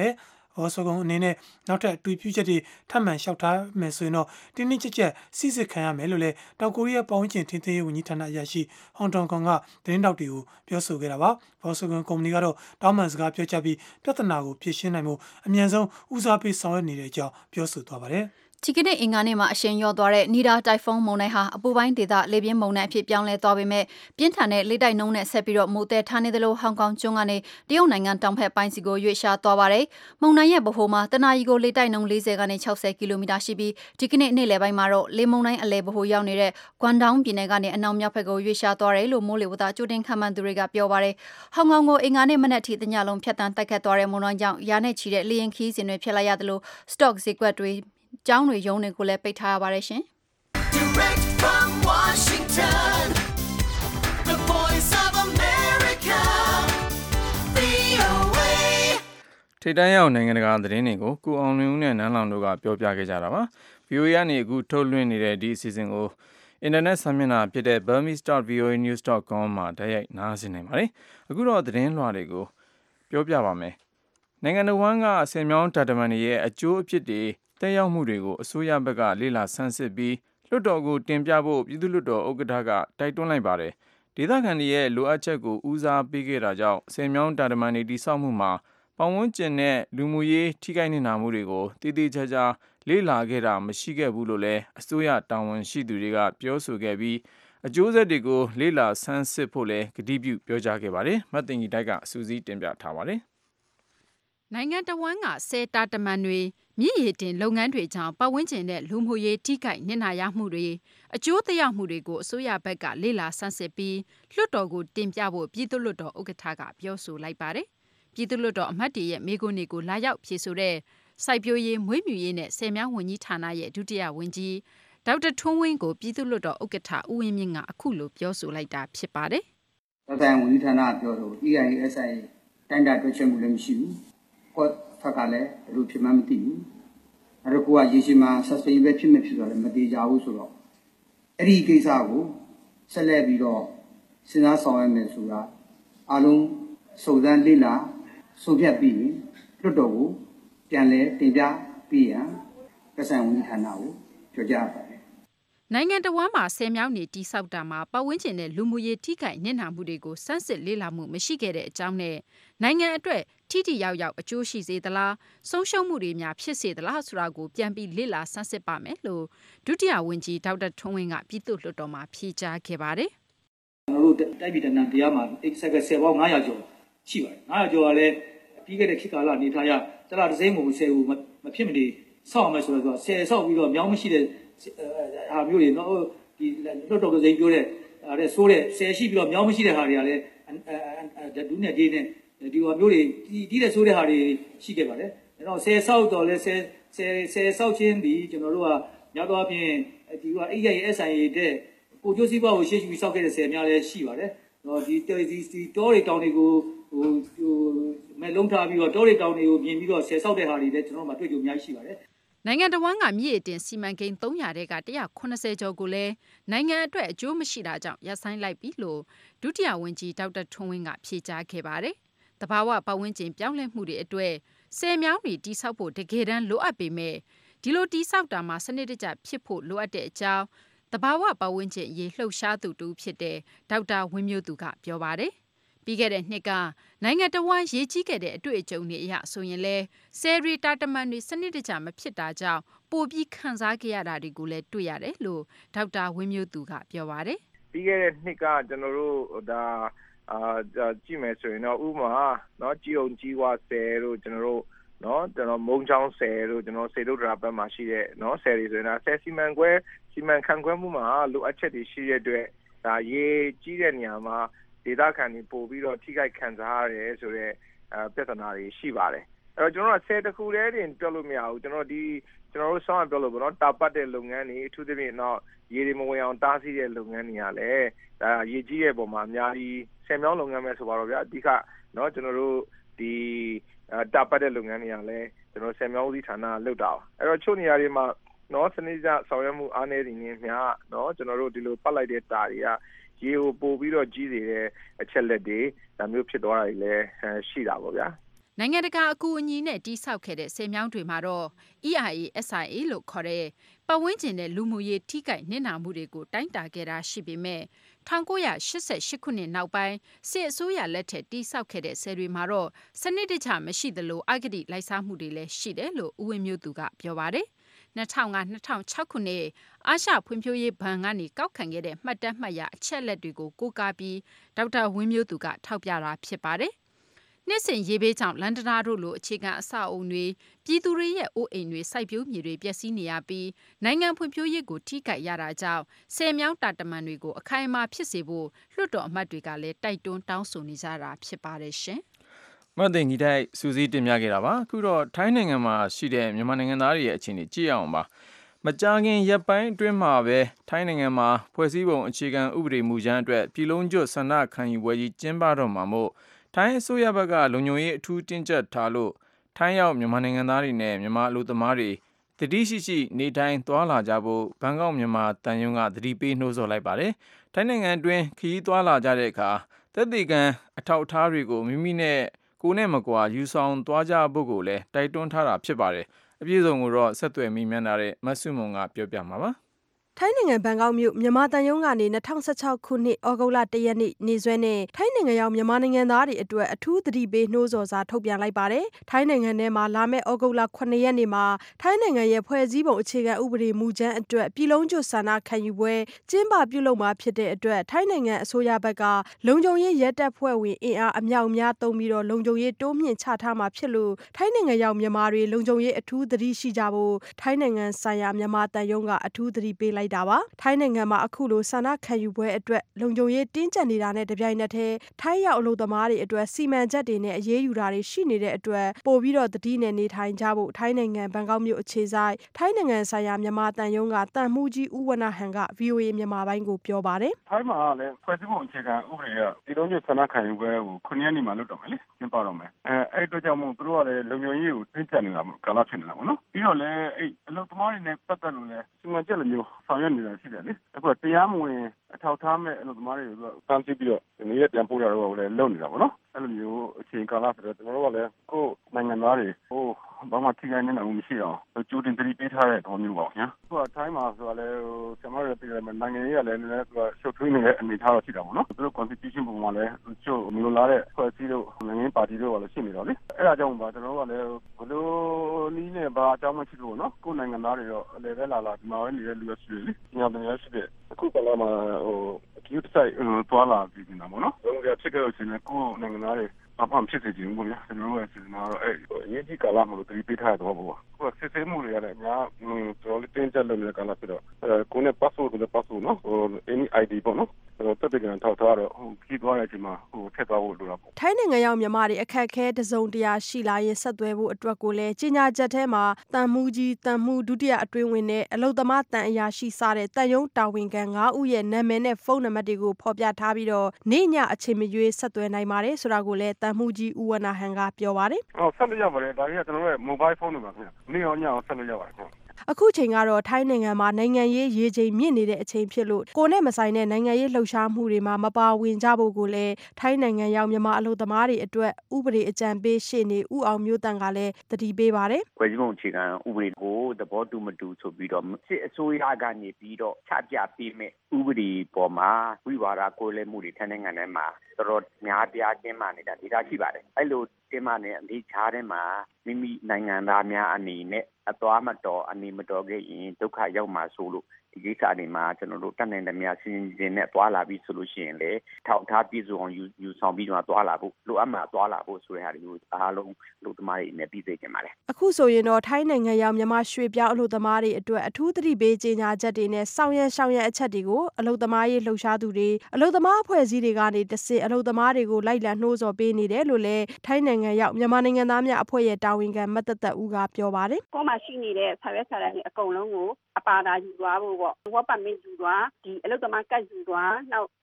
ဘောစောကုံအနေနဲ့နောက်ထပ်အတူပြုချက်တွေထပ်မံလျှောက်ထားမယ်ဆိုရင်တော့တင်းတင်းကြပ်ကြပ်စစ်စစ်ခံရမယ်လို့လည်းတောင်ကိုရီးယားပတ်ဝန်းကျင်ထိန်းသိမ်းရေးဝန်ကြီးဌာနအရာရှိဟွန်တောင်ကောင်ကသတင်းတောက်တွေကိုပြောဆိုခဲ့တာပါဘောစောကုံကုမ္ပဏီကတော့တောင်းပန်စကားပြောကြားပြီးပြဿနာကိုဖြေရှင်းနိုင်မှုအမြန်ဆုံးဦးစားပေးဆောင်ရွက်နေတဲ့အကြောင်းပြောဆိုသွားပါတယ်ဒီကနေ့အင်္ဂါနေ့မှာအရှင်ရော့သွားတဲ့နီဒါတိုင်ဖုန်းမုန်တိုင်းဟာအပူပိုင်းဒေသလေပြင်းမုန်တိုင်းအဖြစ်ပြောင်းလဲသွားပေမဲ့ပြင်းထန်တဲ့လေတိုက်နှုန်းနဲ့ဆက်ပြီးတော့မိုးတဲထားနေသလိုဟောင်ကောင်ကျွန်းကနေတရုတ်နိုင်ငံတောင်ဘက်ပိုင်းစီကိုရွေ့ရှားသွားပါတယ်။မုန်တိုင်းရဲ့ဗဟိုမှာတနအီကိုလေတိုက်နှုန်း၄၀ကနေ၆၀ကီလိုမီတာရှိပြီးဒီကနေ့နေ့လယ်ပိုင်းမှာတော့လေမုန်တိုင်းအလဲဗဟိုရောက်နေတဲ့ဂွမ်ဒေါင်းပြည်နယ်ကနေအနောက်မြောက်ဘက်ကိုရွေ့ရှားသွားတယ်လို့မိုးလေဝသကြိုတင်ခန့်မှန်းသူတွေကပြောပါတယ်။ဟောင်ကောင်ကိုအင်္ဂါနေ့မနက်ထိတညလုံးဖြတ်တန်းတိုက်ခတ်သွားတဲ့မုန်တိုင်းကြောင့်ရာနဲ့ချီတဲ့လေယာဉ်ခီးစဉ်တွေဖြစ်လိုက်ရသလို stock ဈေးကွက်တွေကျောင်းတွေရုံးတွေကိုလည်းပိတ်ထားရပါတယ်ရှင်။ Direct from Washington, the voice of America, V O A ထိပ်တန်းရောက်နိုင်ငံတကာသတင်းတွေကိုကိုအောင်လွင်ဦးနဲ့နန်းလောင်တို့ကပြောပြခဲ့ကြတာပါ။ ဗီအိုအေ ကနေအခုထုတ်လွှင့်နေတဲ့ဒီအစီအစဉ်ကိုအင်တာနက်ဆာမျက်နှာဖြစ်တဲ့ burmese dot v o a news dot com မှာတိုက်ရိုက်နားဆင်နိုင်ပါတယ်။အခုတော့သတင်းလွှာတွေကိုပြောပြပါမယ်။နိုင်ငံတော်ဝန်ကဆယ်မြောင်းတာတမန်တွေရဲ့အကျိုးအဖြစ်တွေတက်ရောက်မှုတွေကိုအစိုးရဘက်ကလေ့လာဆန်းစစ်ပြီးလွှတ်တော်ကိုတင်ပြဖို့ပြည်သူ့လွှတ်တော်ဥက္ကဋ္ဌကတိုက်တွန်းလိုက်ပါတယ်။ဒေသခံတွေရဲ့လိုအပ်ချက်ကိုဦးစားပေးခဲ့တာကြောင့်ဆယ်မြောင်းတာတမန်တွေတိစောက်မှုမှာပတ်ဝန်းကျင်နဲ့လူမှုရေးထိခိုက်နေတာမှုတွေကိုတည်တည်ချာချာလေ့လာခဲ့တာမရှိခဲ့ဘူးလို့လည်းအစိုးရတာဝန်ရှိသူတွေကပြောဆိုခဲ့ပြီးအကျိုးဆက်တွေကိုလေ့လာဆန်းစစ်ဖို့လည်းကတိပြုပြောကြားခဲ့ပါတယ်။မတ်တင်ကြီးတိုက်ကအစူးစီးတင်ပြထားပါတယ်။နိုင်ငံတော်ဝန်ကဆယ်တာတမန်တွေမြစ်ရည်တင်လုပ်ငန်းတွေကြောင့်ပတ်ဝန်းကျင်နဲ့လူမှုရေးထိခိုက်နစ်နာရမှုတွေအကျိုးသက်ရောက်မှုတွေကိုအစိုးရဘက်ကလေ့လာဆန်းစစ်ပြီးလွှတ်တော်ကိုတင်ပြဖို့ပြည်သူ့လွှတ်တော်ဥက္ကဋ္ဌကပြောဆိုလိုက်ပါတယ်။ပြည်သူ့လွှတ်တော်အမတ်တွေရဲ့မိကွန်းတွေကိုလာရောက်ဖြေဆိုတဲ့စိုက်ပျိုးရေးမွေးမြူရေးနဲ့ဆယ်မြောင်းဝန်ကြီးဌာနရဲ့ဒုတိယဝန်ကြီးဒေါက်တာထွန်းဝင်းကိုပြည်သူ့လွှတ်တော်ဥက္ကဋ္ဌဦးဝင်းမြင့်ကအခုလိုပြောဆိုလိုက်တာဖြစ်ပါတယ်။ဒေါက်တာဝန်ကြီးဌာနပြောလို့ E I A S I တိုင်းတာတွက်ချက်မှုလည်းမရှိဘူး။ကော့ဖက်ကလည်းဘယ်လိုဖြစ်မှမသိဘူး။အဲ့တော့ကိုကရေရှည်မှာ sustain ပဲဖြစ်မယ်ဖြစ်တော့လည်းမသေးကြဘူးဆိုတော့အဲ့ဒီကိစ္စကိုဆက်လက်ပြီးတော့စဉ်းစားဆောင်ရွက်မယ်ဆိုတာအားလုံးစုံစမ်းလေ့လာဆုံးဖြတ်ပြီးလွှတ်တော်ကိုပြန်လဲတင်ပြပြီးရန်သက်ဆိုင်ဝန်ကြီးဌာနကိုပြောကြားပါတယ်နိုင်ငံတော်ဝန်မှာဆယ်မြောင်းနေတိဆောက်တာမှာပတ်ဝန်းကျင်နဲ့လူမှုရေးထိခိုက်နစ်နာမှုတွေကိုစမ်းစစ်လေ့လာမှုမရှိခဲ့တဲ့အကြောင်းနဲ့နိုင်ငံအတွက်ထိထိရောက်ရောက်အကျိုးရှိစေသလားဆုံးရှုံးမှုတွေများဖြစ်စေသလားဆိုတာကိုပြန်ပြီးလေ့လာဆန်းစစ်ပါမယ်လို့ဒုတိယဝန်ကြီးဒေါက်တာထွန်းဝင်းကပြည်သူ့လွှတ်တော်မှာဖြေကြားခဲ့ပါတယ်ကျွန်တော်တို့တိုက်ပြည်တနံတရားမှာအိတ်ဆက်ကဆယ်ပေါင်း၅ရာကျော်ရှိပါတယ်၅ရာကျော်ကလည်းပြီးခဲ့တဲ့ခေတ်ကာလအနေထားရတလားတစ်စိမ့်ကိုဆယ်ကိုမဖြစ်မနေစောင့်မယ်ဆိုတော့ဆယ်ဆောက်ပြီးတော့မြောင်းမရှိတဲ့ဟာမျိုးတွေနော်ဒီလွတ်တော်ကစိမ်းပြောတဲ့အဲဆိုးတဲ့ဆယ်ရှိပြီးတော့မြောင်းမရှိတဲ့ဟာတွေကလည်းဒူးနဲ့ကြေးနဲ့ဒီဟာမျိုးတွေဒီတဲ့ဆိုးတဲ့ဟာတွေရှိခဲ့ပါတယ်အဲတော့ဆယ်ဆောက်တော့လဲဆယ်ဆယ်ဆယ်ဆောက်ချင်းဒီကျွန်တော်တို့ကများသောအားဖြင့်ဒီကအိတ်ရ S I A တဲ့ကိုကျိုးစည်းပွားကိုရှေ့ရှုပြီးစောက်ခဲ့တဲ့ဆယ်များလည်းရှိပါတယ်တော့ဒီဒီတောတွေတောင်တွေကိုဟိုဟိုမဲ့လုံးထားပြီးတော့တောတွေတောင်တွေကိုမြင်ပြီးတော့ဆယ်ဆောက်တဲ့ဟာတွေလည်းကျွန်တော်တို့မှတွေ့ကြုံအများကြီးရှိပါတယ်နိုင်ငံတော်ဝန်ကမြစ်တင်စီမံကိန်း၃ရာတဲ့က၁၇၀ကျော်ကိုလည်းနိုင်ငံအတွက်အကျိုးမရှိတာကြောင့်ရပ်ဆိုင်းလိုက်ပြီလို့ဒုတိယဝန်ကြီးဒေါက်တာထွန်းဝင်းကဖြေကြားခဲ့ပါတယ်။တဘာဝပတ်ဝန်းကျင်ပြောင်းလဲမှုတွေအတွက်ဆယ်မြောင်းတွေတိဆောက်ဖို့တကယ်တမ်းလိုအပ်ပေမဲ့ဒီလိုတိဆောက်တာမှာစနစ်တကျဖြစ်ဖို့လိုအပ်တဲ့အကြောင်းတဘာဝပတ်ဝန်းကျင်ရေးလှုပ်ရှားသူတူဖြစ်တဲ့ဒေါက်တာဝင်းမျိုးသူကပြောပါတယ်။ပြီးခဲ့တဲ့နှစ်ကနိုင်ငံတော်ဝန်ရေးကြီးခဲ့တဲ့အတွေ့အကြုံတွေအရဆိုရင်လဲဆယ်ရီတာတမန်တွေစနစ်တကျမဖြစ်တာကြောင့်ပိုပြီးခန်းစားခဲ့ရတာတွေကိုလည်းတွေ့ရတယ်လို့ဒေါက်တာဝင်းမျိုးသူကပြောပါတယ်ပြီးခဲ့တဲ့နှစ်ကကျွန်တော်တို့ဒါအာကြည့်မယ်ဆိုရင်တော့ဥပမာเนาะကြီးအောင်ကြီးဝါဆယ်တို့ကျွန်တော်တို့เนาะကျွန်တော်မုံချောင်းဆယ်တို့ကျွန်တော်စေတုဒ္ဒရာဘက်မှာရှိတဲ့เนาะဆယ်တွေဆိုရင်ဒါဆယ်စီမံခွဲစီမံခန့်ခွဲမှုမှာလိုအပ်ချက်တွေရှိတဲ့အတွက်ဒါရေးကြီးတဲ့နေရာမှာဒေသခံတွေပို့ပြီးတော့ထိခိုက်ခံစားရတယ်ဆိုတော့အဲပြဿနာတွေရှိပါတယ်အဲ့တော့ကျွန်တော်တို့ဆယ်တခုတည်းတင်တွက်လို့မရဘူးကျွန်တော်ဒီကျွန်တော်တို့ဆောင်းပြောလို့ပေါ့နော်တာပတ်တဲ့လုပ်ငန်းတွေအထူးသဖြင့်တော့ရေတွေမဝင်အောင်တားဆီးတဲ့လုပ်ငန်းတွေကလည်းဒါရေကြီးရဲ့ပုံမှာအများကြီးဆယ်မြောင်းလုပ်ငန်းပဲဆိုပါတော့ဗျာအဓိကเนาะကျွန်တော်တို့ဒီတာပတ်တဲ့လုပ်ငန်းတွေကလည်းကျွန်တော်ဆယ်မြောင်းဦးစီးဌာနလုပ်တာအဲ့တော့ချို့နေရာတွေမှာเนาะစနစ်ကျဆောင်ရွက်မှုအားနည်းနေနေများเนาะကျွန်တော်တို့ဒီလိုပတ်လိုက်တဲ့တာတွေကရေကိုပို့ပြီးတော့ကြီးနေတဲ့အချက်လက်တွေဒါမျိုးဖြစ်သွားတာတွေလည်းရှိတာပေါ့ဗျာနိုင်ငံတကာအကူအညီနဲ့တိစောက်ခဲ့တဲ့ဆယ်မြောင်းတွေမှာတော့ E I A S I A လို့ခေါ်တဲ့ပတ်ဝန်းကျင်နဲ့လူမှုရေးထိခိုက်နစ်နာမှုတွေကိုတိုင်းတာခဲ့တာရှိပေမဲ့၁၉၈၈ခုနှစ်နောက်ပိုင်းစစ်အစိုးရလက်ထက်တိစောက်ခဲ့တဲ့ဆယ်တွေမှာတော့စနစ်တကျမရှိသလိုအဂတိလိုက်စားမှုတွေလည်းရှိတယ်လို့ဦးဝင်းမျိုးသူကပြောပါတယ်။၂၀၀၅ ၂၀၀၆ခုနှစ်အာရှဖွံ့ဖြိုးရေးဘဏ်ကနေကောက်ခံခဲ့တဲ့မှတ်တမ်းမှတ်ရအချက်လက်တွေကိုကိုးကားပြီးဒေါက်တာဝင်းမျိုးသူကထောက်ပြတာဖြစ်ပါတယ်။နှစ်စဉ်ရေဘေးကြောင့်လန်ဒနာတို့လိုအခြေခံအဆောက်အုံတွေပြည်သူတွေရဲ့အိုးအိမ်တွေစိုက်ပျိုးမြေတွေပျက်စီးနေရပြီးနိုင်ငံဖွံ့ဖြိုးရေးကိုထိခိုက်ရတာကြောင့်ဆယ်မြောင်းတာတမန်တွေကိုအခိုင်အမာဖြစ်စေဖို့လွှတ်တော်အမတ်တွေကလည်းတိုက်တွန်းတောင်းဆိုနေကြတာဖြစ်ပါတယ်ရှင်။မတ်တင်ကြီးတိုက်စူးစီးတင်ပြခဲ့တာပါအခုတော့ထိုင်းနိုင်ငံမှာရှိတဲ့မြန်မာနိုင်ငံသားတွေရဲ့အခြေအနေကြည့်ရအောင်ပါမကြာခင်ရက်ပိုင်းအတွင်းမှာပဲထိုင်းနိုင်ငံမှာဖွဲ့စည်းပုံအခြေခံဥပဒေမူကြမ်းအတွက်ပြည်လုံးကျွတ်ဆန္ဒခံယူပွဲကြီးကျင်းပတော့မှာမို့ထိုင်းအစိုးရဘက်ကလုံခြုံရေးအထူးတင်းကျပ်ထားလို့ထိုင်းရောက်မြန်မာနိုင်ငံသားတွေနဲ့မြန်မာအလုပ်သမားတွေတတိရှိရှိနေထိုင်သွားလာကြဖို့ဘန်ကောက်မြန်မာတန်ယုံကသတိပေးနှိုးဆော်လိုက်ပါတယ်။ထိုင်းနိုင်ငံအတွင်းခရီးသွားလာကြတဲ့အခါသက်သေခံအထောက်အထားတွေကိုမိမိနဲ့ကိုယ်နဲ့မကွာယူဆောင်သွားကြဖို့ကိုလည်းတိုက်တွန်းထားတာဖြစ်ပါတယ်။အပြည့်စုံကိုတော့ဆက်သွယ်မိမြန်တဲ့မဆုမွန်ကပြောပြမှာပါ။ထိုင်းနိုင်ငံဘန်ကောက်မြို့မြန်မာတန်ယုံကနေ၂၀၁၆ခုနှစ်ဩဂုတ်လ၁ရက်နေ့နေ့စွဲနဲ့ထိုင်းနိုင်ငံရောက်မြန်မာနိုင်ငံသားတွေအတွက်အထူးသတိပေးနှိုးဆော်စာထုတ်ပြန်လိုက်ပါတယ်။ထိုင်းနိုင်ငံထဲမှာလာမယ့်ဩဂုတ်လခုနှစ်ရက်နေ့မှာထိုင်းနိုင်ငံရဲ့ဖွဲ့စည်းပုံအခြေခံဥပဒေမူကြမ်းအတွက်ပြည်လုံးကျွတ်ဆန္ဒခံယူပွဲကျင်းပပြုလုပ်မှာဖြစ်တဲ့အတွက်ထိုင်းနိုင်ငံအစိုးရဘက်ကလုံခြုံရေးရဲတပ်ဖွဲ့ဝင်အင်အားအမြောက်အများသုံးပြီးတော့လုံခြုံရေးတိုးမြင့်ချထားမှာဖြစ်လို့ထိုင်းနိုင်ငံရောက်မြန်မာတွေလုံခြုံရေးအထူးသတိရှိကြဖို့ထိုင်းနိုင်ငံဆိုင်ရာမြန်မာတန်ယုံကအထူးသတိပေးလိုက်တာပါထိုင်းနိုင်ငံမှာအခုလိုဆန္ဒခံယူပွဲအတွက်လုံခြုံရေးတင်းကျပ်နေတာနဲ့တပြိုင်နက်တည်းထိုင်းရောက်အလုပ်သမားတွေအတွက်စီမံချက်တွေနဲ့အရေးယူတာတွေရှိနေတဲ့အတွက်ပို့ပြီးတော့တတိနဲ့နေထိုင်ကြဖို့ထိုင်းနိုင်ငံဘန်ကောက်မြို့အခြေဆိုင်ထိုင်းနိုင်ငံဆိုင်ရာမြန်မာတန်ယုံကတန်မှုကြီးဦးဝနဟန်က ဗီအိုအေ မြန်မာပိုင်းကိုပြောပါတယ်ထိုင်းမှာလည်းဖွဲ့စည်းပုံအခြေခံဥပဒေကဒီလိုမျိုးဆန္ဒခံယူပွဲကိုခုနှစ်ရက်နေ့မှာလုပ်တော့မယ်လေကျင်းပတော့မယ်အဲအဲ့အတွက်ကြောင့်မို့သူတို့ကလည်းလုံခြုံရေးကိုတင်းကျပ်နေတာကာလဖြစ်နေတာပေါ့နော်ပြီးတော့လည်းအဲ့အလုပ်သမားတွေနဲ့ပတ်သက်လို့လည်းစီမံချက်လိုမျိုးဆောင်ရွက်နေတာရှိတယ်လေအခုတရားမဝင်အထောက်ထားမဲ့အလုပ်သမားတွေကိုတန်းစီပြီးတော့နေရပြန်ပို့ရတော့လည်းလုပ်နေတာပေါ့နော်အဲ့လိုမျိုးအချိန်ကာလဆိုတော့ကျွန်တော်တို့ကလည်းကိုယ်နိုင်ငံသားတွေဟိုဘာမှထိခိုက်နေတာမရှိအောင်ကြိုတင်သတိပေးထားတဲ့တော်မျိုးပေါ့ညာသူကထိုင်းမှာဆိုတော့လည်းဟိုကျွန်တော်တို့ပြည်နယ်မှာနိုင်ငံရေးကလည်းနည်းနည်းသူကရှုပ်ထွေးနေတဲ့အနေအထားတော့ရှိတာပေါ့နော်သူတို့ constitution ပုံမှာလည်းချို့မျိုးလာတဲ့ဖွဲ့စည်းလို့နိုင်ငံပါတီတို့ကလည်းရှိနေတော့လေအဲ့ဒါကြောင့်ပါကျွန်တော်တို့ကလည်းဘလို့နီးနေပါအကြောင်းမရှိလို့နော်ကိုယ်နိုင်ငံသားတွေတော့အလည်းပဲလာလာဒီမှာပဲနေတဲ့လူရရှိတယ်လေညာတင်ရရှိတဲ့အခုကလာမှာဟိုအကျိုးဆိုင်သွားလာပြီးနေတာပေါ့နော်ဘယ်လိုဖြစ်ကြလို့ရှိရင်ကိုယ်နိုင်ငံသားတွေအဖေဖြစ်စေချင်ဘူးဗျာကျွန်တော်တို့ကစီစဉ်တော့အဲ့အရေးကြီးကာလမှာလို့တတိပေးထားတော့ပေါ့ကိုယ်စစ်ဆေးမှုတွေရတယ်အများကျွန်တော်တို့တင်းကျပ်လို့လည်းကာလဖြစ်တော့ကိုယ်နဲ့ passport နဲ့ passport နော်ဟို any အိုင် ဒီ ပေါ့နော်တက်တဲ့ကန်ထောက်ထားတော့ဟိုကြီးသွားတဲ့အချိန်မှာဟိုထက်သွားဖို့လိုတာပေါ့ထိုင်းနိုင်ငံရောက်မြန်မာတွေအခက်အခဲတစုံတရာရှိလာရင်ဆက်သွဲဖို့အတွက်ကိုလည်းကြီးညာချက်ထဲမှာတန်မှုကြီးတန်မှုဒုတိယအတွင်းဝင်နဲ့အလုံသမားတန်အရာရှိစားတဲ့တန်ယုံတာဝန်ခံ၅ဦးရဲ့နာမည်နဲ့ဖုန်းနံပါတ်တွေကိုဖော်ပြထားပြီးတော့နေ့ညအချိန်မရွေးဆက်သွဲနိုင်ပါတယ်ဆိုတာကိုလည်းတန်မှုကြီးဦးဝနဟန်ကပြောပါတယ်။ဟုတ်ဆက်လို့ရပါတယ်ဒါကြီးကကျွန်တော်တို့ရဲ့ mobile phone တွေပါခင်ဗျ။နေ့ရောညရောဆက်လို့ရပါတယ်ခင်ဗျ။အခုချိန်ကတော့ထိုင်းနိုင်ငံမှာနိုင်ငံရေးရေချိန်မြင့်နေတဲ့အချိန်ဖြစ်လို့ကိုနဲ့မဆိုင်တဲ့နိုင်ငံရေးလှုပ်ရှားမှုတွေမှာမပါဝင်ကြဖို့ကိုလည်းထိုင်းနိုင်ငံရောက်မြန်မာအလုပ်သမားတွေအတွက်ဥပဒေအကြံပေးရှေ့နေဦးအောင်မျိုးတန်ကလည်းတတိပေးပါတယ်။ဖွဲ့စည်းပုံအခြေခံဥပဒေကိုသဘောတူမတူဆိုပြီးတော့စစ်အစိုးရကနေပြီးတော့ချပြပေးမဲ့ဥပဒေပေါ်မှာဝိဝါဒကိုယ်လဲမှုတွေထိုင်းနိုင်ငံထဲမှာတော်တော်များပြားတင်းမာနေတာဒေသရှိပါတယ်။အဲ့လိုတင်းမာနေအနေချားထဲမှာမိမိနိုင်ငံသားများအနေနဲ့အသွားမတော်အနေမတော်ခဲ့ရင်ဒုက္ခရောက်မှာဆိုလို့ဒီကိစ္စတွေမှာကျွန်တော်တို့တတ်နိုင်တဲ့များစဉ်းကျင်နဲ့သွားလာပြီးဆိုလို့ရှိရင်လေထောက်ထားပြည့်စုံအောင်ယူယူဆောင်ပြီးတော့သွားလာဖို့လိုအပ်မှာသွားလာဖို့ဆိုတဲ့ဟာတွေကိုအားလုံးလူသမားတွေနဲ့ပြည်သိကြပါလေအခုဆိုရင်တော့ထိုင်းနိုင်ငံရောက်မြန်မာရွှေပြောင်းအလုပ်သမားတွေအတွက်အထူးသတိပေးကြေညာချက်တွေနဲ့စောင့်ရရှောင်ရအချက်တွေကိုအလုပ်သမားရေးလှုပ်ရှားသူတွေအလုပ်သမားအဖွဲ့အစည်းတွေကနေတဆင့်အလုပ်သမားတွေကိုလိုက်လံနှိုးဆော်ပေးနေတယ်လို့လည်းထိုင်းနိုင်ငံရောက်မြန်မာနိုင်ငံသားများအဖွဲ့ရဲ့တာဝန်ခံမတ်တသက်ဦးကပြောပါတယ်ကိုမှရှိနေတဲ့ဆာရက်ဆာရက်တွေအကုန်လုံးကိုအပါတာယူသွားဖို့ပေါ့ဝက်ပတ်မင်းယူသွားဒီအလုပ်သမားကတ်ယူသွားနောက်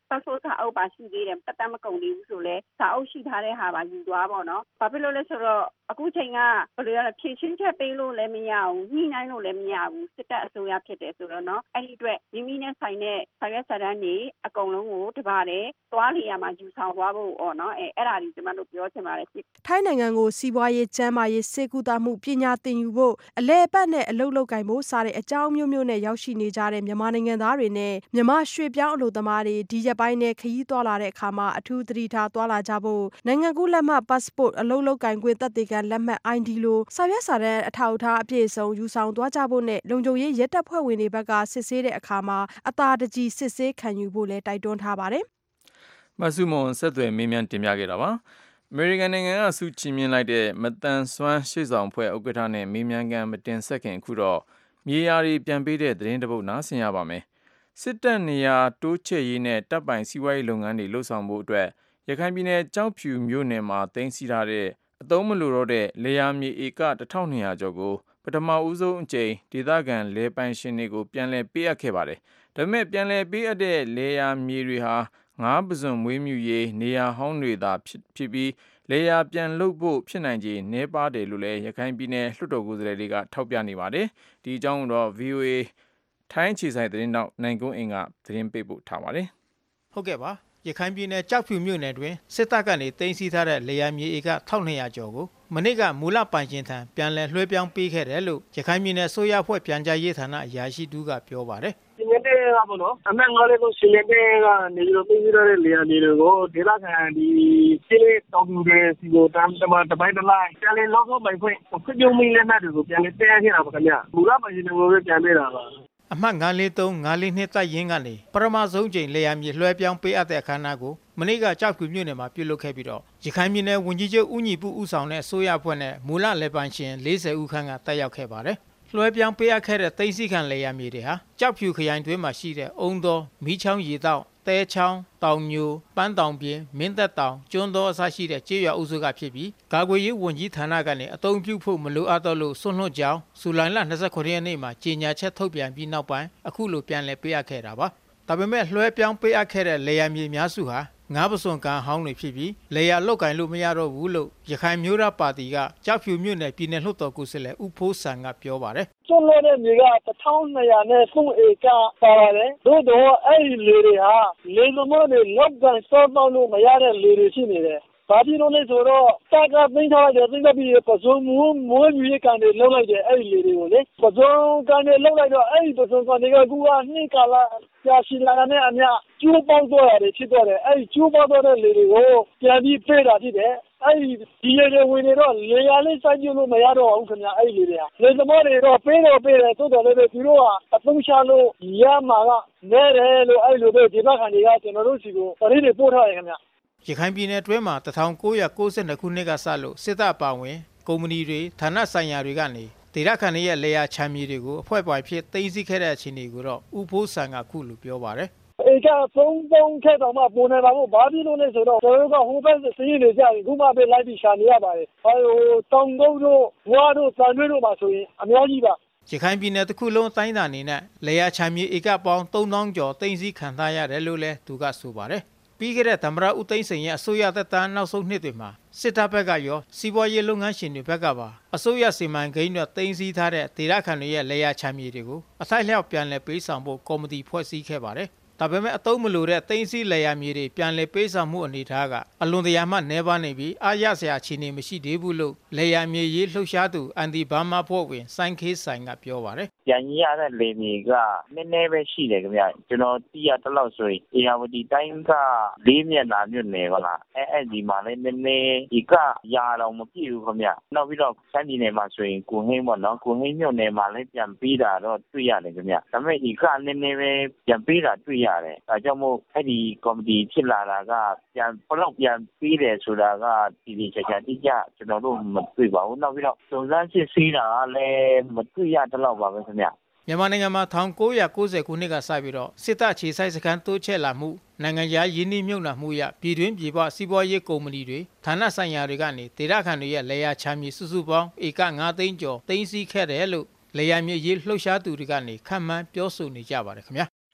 ပတ်ဖို့စာအုပ်ပါရှိသေးတယ်တက်တက်မကုန်သေးဘူးဆိုလဲစာအုပ်ရှိထားတဲ့ဟာပါယူသွားပေါ့နော်ဘာဖြစ်လို့လဲဆိုတော့အခုချိန်ကဘယ်လိုရလဲဖြည့်ချင်းချက်ပေးလို့လည်းမရဘူးညှိနှိုင်းလို့လည်းမရဘူးစစ်တပ်အစိုးရဖြစ်တယ်ဆိုတော့နော်အဲ့ဒီအတွက်မိမိနဲ့ဆိုင်တဲ့ဆိုင်ရွက်စာတမ်းတွေအကုန်လုံးကိုတပါးတယ်သွားလေရမှာယူဆောင်သွားဖို့哦နော်အဲအဲ့ဒါဒီကျွန်တော်တို့ပြောချင်ပါတယ်ထိုင်းနိုင်ငံကိုစီးပွားရေးကျန်းမာရေးစေကူတာမှုပညာသင်ယူဖို့အလဲအပတ်နဲ့အလုပ်လုပ်ကိုင်ဖို့စတဲ့အကြောင်းမျိုးမျိုးနဲ့ရောက်ရှိနေကြတဲ့မြန်မာနိုင်ငံသားတွေနဲ့မြန်မာရွှေပြောင်းအလုပ်သမားတွေဒီရက်ပိုင်းနဲ့ခရီးသွားလာတဲ့အခါမှာအထူးသတိထားသွားလာကြဖို့နိုင်ငံကူးလက်မှတ် passport အလုပ်လုပ်ကိုင်ခွင့်သက်သေခံလက်မှတ် အိုင်ဒီ လိုစာရွက်စာတမ်းအထောက်အထားအပြည့်အစုံယူဆောင်သွားကြဖို့နဲ့လုံခြုံရေးရဲတပ်ဖွဲ့ဝင်တွေဘက်ကစစ်ဆေးတဲ့အခါမှာအသာတကြီးစစ်ဆေးခံယူဖို့လည်းတိုက်တွန်းထားပါတယ်မဆုမွန်ဆက်သွယ်မေးမြန်းတင်ပြခဲ့တာပါအမေရိကန်နိုင်ငံကဆုချီးမြှင့်လိုက်တဲ့မတန်ဆွမ်းရှေ့ဆောင်ဖွဲ့ဥက္ကဋ္ဌနဲ့မေးမြန်းခန်းမတင်ဆက်ခင်အခုတော့မြေယာတွေပြန်ပေးတဲ့သတင်းတစ်ပုဒ်နားဆင်ရပါမယ်စစ်တပ်နေရာတိုးချဲ့ရေးနဲ့တပ်ပိုင်စီးပွားရေးလုပ်ငန်းတွေလှုပ်ဆောင်ဖို့အတွက်ရခိုင်ပြည်နယ်ကြောက်ဖြူမြို့နယ်မှာတင်စီထားတဲ့အသုံးမလိုတော့တဲ့လေယာမြေဧကတစ်ထောင်နှစ်ရာကျော်ကိုပထမဦးဆုံးအကြိမ်ဒေသခံလယ်ပိုင်ရှင်တွေကိုပြန်လည်ပေးအပ်ခဲ့ပါတယ်ဒါပေမဲ့ပြန်လည်ပေးအပ်တဲ့လေယာမြေတွေဟာငါးပစွန်မွေးမြူရေးနေရာဟောင်းတွေသာဖြစ်ပြီးလေယာပြန်လုပ်ဖို့ဖြစ်နိုင်ခြေနည်းပါးတယ်လို့လည်းရခိုင်ပြည်နယ်လွှတ်တော်ကိုယ်စားလှယ်တွေကထောက်ပြနေပါတယ်ဒီအကြောင်းတော့ ဗီအိုအေ ထိုင်းခြေဆိုင်သတင်းတောက်နိုင်ကုန်းအင်ကသတင်းပေးပို့ထားပါတယ်ဟုတ်ကဲ့ပါရခိုင်ပြည်နယ်ကြောက်ဖြူမြို့နယ်တွင်စစ်တပ်ကနေတင်စီထားတဲ့လေယာမြေဧကတစ်ထောင်နှစ်ရာကျော်ကိုမနေ့ကမူလပိုင်ရှင်ထံပြန်လည်လွှဲပြောင်းပေးခဲ့တယ်လို့ရခိုင်ပြည်နယ်ဆိုရဖွဲ့ပြန်ကြားရေးဌာနအရာရှိတူကပြောပါတယ်ဒီနေ့ကပေါ့နော်အမှန်ငါးလေးကိုရှင်နေတဲ့ကနေပြီးတော့ပြင်ရတဲ့လေယာဉ်တွေကိုဒေသခံဒီရှင်းလေးတောင်ပြူတွေစီကိုတမ်းတမတပိုင်းတလိုက်ပြန်လည်လောက်တော့ပိုင်ခွင့်ခွင့်ပြုမိလက်မှတ်တွေကိုပြန်လည်ပေးခဲ့တာပါခင်ဗျမူလပိုင်ရှင်တွေကိုပဲပြန်ပေးတာပါအမှတ်ငါးလေးသုံး ငါးလေးနှစ်တပ်ရင်းကနေပထမဆုံးချိန်လေယာဉ်မြေလွှဲပြောင်းပေးအပ်တဲ့အခမ်းအနားကိုမနေ့ကကြောက်ဖြူမြို့နယ်မှာပြုလုပ်ခဲ့ပြီးတော့ရခိုင်ပြည်နယ်ဝန်ကြီးချုပ်ဦးညီပူဦးဆောင်တဲ့အစိုးရအဖွဲ့နဲ့မူလလယ်ပိုင်ရှင်လေးဆယ်ဦးခန့်ကတက်ရောက်ခဲ့ပါတယ်လွှဲပြောင်းပေးအပ်ခဲ့တဲ့သိန်းစီခံလေယာဉ်မြေတွေဟာကြောက်ဖြူခရိုင်တွင်းမှာရှိတဲ့အုံတော်မီးချောင်းရေတောက်တဲချောင်းတောင်ညိုပန်းတောင်ပြင်းမင်းသက်တောင်ကျွန်းတော်အစရှိတဲ့ကျေးရွာအုပ်စုကဖြစ်ပြီးကာကွယ်ရေးဝန်ကြီးဌာနကနေအသုံးပြုဖို့မလိုအပ်တော့လို့ဆွန့်လွတ်ကြောင်းဇူလိုင်လ၂၉ရက်နေ့မှာကြေညာချက်ထုတ်ပြန်ပြီးနောက်ပိုင်းအခုလိုပြန်လည်ပေးအပ်ခဲ့တာပါဒါပေမဲ့လွှဲပြောင်းပေးအပ်ခဲ့တဲ့လေယာဉ်မြေများစုဟာငါးပစွန်ကန်ဟောင်းတွေဖြစ်ပြီးလေယာလောက်ကင်လို့မရတော့ဘူးလို့ရခိုင်မျိုးသားပါတီကကြောက်ဖြူမြို့နယ်ပြည်နယ်လွှတ်တော်ကိုယ်စားလှယ်ဦးဖိုးစံကပြောပါတယ်ကျွန်းလို့တဲ့မြေကတစ်ထောင်နှစ်ရာနဲ့သုံးဧကပါပါတယ်သို့တော့အဲ့ဒီလေတွေဟာလေသမားတွေလောက်ကင်စောတော့လို့မရတဲ့လေတွေရှိနေတယ်ဘာဖြစ်လို့လဲဆိုတော့တာကသိမ်းထားတဲ့သိမ်းသပြီးပစုံမူမွေးမြူရေးကန်တွေလောက်လိုက်တယ်အဲ့ဒီလေတွေကိုလေပစုံကန်တွေလောက်လိုက်တော့အဲ့ဒီပစုံကန်တွေကကူကနှစ်ကာလကြာရှည်လာတဲ့အမျှကျိုးပေါက်တော့ရတယ်ဖြစ်တော့တယ်အဲ့ဒီကျိုးပေါက်တော့တဲ့လေတွေကိုပြန်ပြီးပေးတာဖြစ်တယ်အဲ့ဒီဒီလေတွေဝင်နေတော့လေယာလေးစိုက်ကြည့်လို့မရတော့ဘူးခင်ဗျအဲ့ဒီလေတွေဟာလေသမားတွေတော့ပေးတော့ပေးတယ်သို့တော်လည်းပဲသူတို့ကအသုံးချလို့ရမှာကနဲတယ်လို့အဲ့လိုပဲဒီဘက်ခံတွေကကျွန်တော်တို့စီကိုပရိတွေပို့ထားတယ်ခင်ဗျရခိုင်ပြည်နယ်တွင်းမှာ၁၉၉၂ခုနှစ်ကစလို့စစ်တပ်ပါဝင်ကုမ္ပဏီတွေဌာနဆိုင်ရာတွေကနေဒေသခံတွေရဲ့လေယာချမ်းမြေတွေကိုအဖွဲ့ပိုင်ဖြစ်သိမ်းဆည်းခဲ့တဲ့အခြေအနေကိုတော့ဦးဖိုးစံကခုလိုပြောပါတယ်ဧကသုံးပုံးထက်တော့မှပုံနေပါဘူးဘာဖြစ်လို့လဲဆိုတော့ကျွန်တော်တို့ကဟိုဘက်စီးနေကြတယ်ခုမှပဲလိုက်ပြီးရှာနေရပါတယ်ဟိုတောင်ကုန်းတို့ဝါတို့စံတွေတို့မှာဆိုရင်အများကြီးပါရခိုင်ပြည်နယ်တစ်ခုလုံးအတိုင်းအတာအနေနဲ့လေယာချမ်းမြေဧကပေါင်းသုံးသောင်းကျော်သိမ်းဆည်းခံထားရတယ်လို့လည်းသူကဆိုပါတယ်ပြီးခဲ့တဲ့သမ္မတဦးသိန်းစိန်ရဲ့အစိုးရသက်တမ်းနောက်ဆုံးနှစ်တွေမှာစစ်တပ်ဘက်ကရောစီးပွားရေးလုပ်ငန်းရှင်တွေဘက်ကပါအစိုးရစီမံကိန်းတွေသိမ်းဆည်းထားတဲ့ဒေသခံတွေရဲ့လေယာချမ်းမြေတွေကိုအထိုက်လျောက်ပြန်လည်ပေးဆောင်ဖို့ကော်မတီဖွဲ့စည်းခဲ့ပါတယ်ဒါပေမဲ့အသုံးမလိုတဲ့သိန်းစီလေယာမြေတွေပြန်လည်ပေးဆောင်မှုအနေထားကအလွန်တရာမှနှဲပါနေပြီးအားရစရာအခြေအနေမရှိသေးဘူးလို့လေယာမြေရေးလှုပ်ရှားသူအန်ဒီဘာမာဖွဲ့ဝင်စိုင်းခေးဆိုင်ကပြောပါတယ်ပြန်ရတဲ့လေမြေကနည်းနည်းပဲရှိတယ်ခင်ဗျကျွန်တော်သိရတဲ့လောက်ဆိုရင်အေယာဝတီတိုင်းကလေးမျက်နှာမြို့နယ်ကလားအဲအဲ့ဒီမှာလည်းနည်းနည်းဒီကရာတော်မပြည့်ဘူးခင်ဗျနောက်ပြီးတော့စမ်းပြည်နယ်မှာဆိုရင်ကိုဟင်းပေါ့နော်ကိုဟင်းမြို့နယ်မှာလည်းပြန်ပေးတာတော့တွေ့ရတယ်ခင်ဗျဒါပေမဲ့ဒီကနည်းနည်းပဲပြန်ပေးတာတွေ့ရတယ်ဒါကြောင့်မို့အဲ့ဒီကော်မတီဖြစ်လာတာကပြန်ဘလောက်ပြန်ပေးတယ်ဆိုတာကဒီဒီချာချာတိကျကျွန်တော်တို့မတွေ့ပါဘူးနောက်ပြီးတော့စုံစမ်းစစ်ဆေးတာလည်းမတွေ့ရတဲ့လောက်ပါပဲခင်ဗျမြန်မာနိုင်ငံမှာ၁၉၉၀ခုနှစ်ကစပြီးတော့စစ်တပ်ခြေစိုက်စခန်းတိုးချဲ့လာမှုနိုင်ငံခြားယင်းနှိမ့်မြုပ်နှံမှုရပြည်တွင်းပြည်ပစီးပွားရေးကုမ္ပဏီတွေဌာနဆိုင်ရာတွေကနေဒေသခံတွေရဲ့လေယာချမ်းမြေစုစုပေါင်းဧကငါးသိန်းကျော်သိမ်းဆည်းခဲ့တယ်လို့လေယာမြေရေးလှုပ်ရှားသူတွေကနေခန့်မှန်းပြောဆိုနေကြပါတယ်ခင်ဗျာ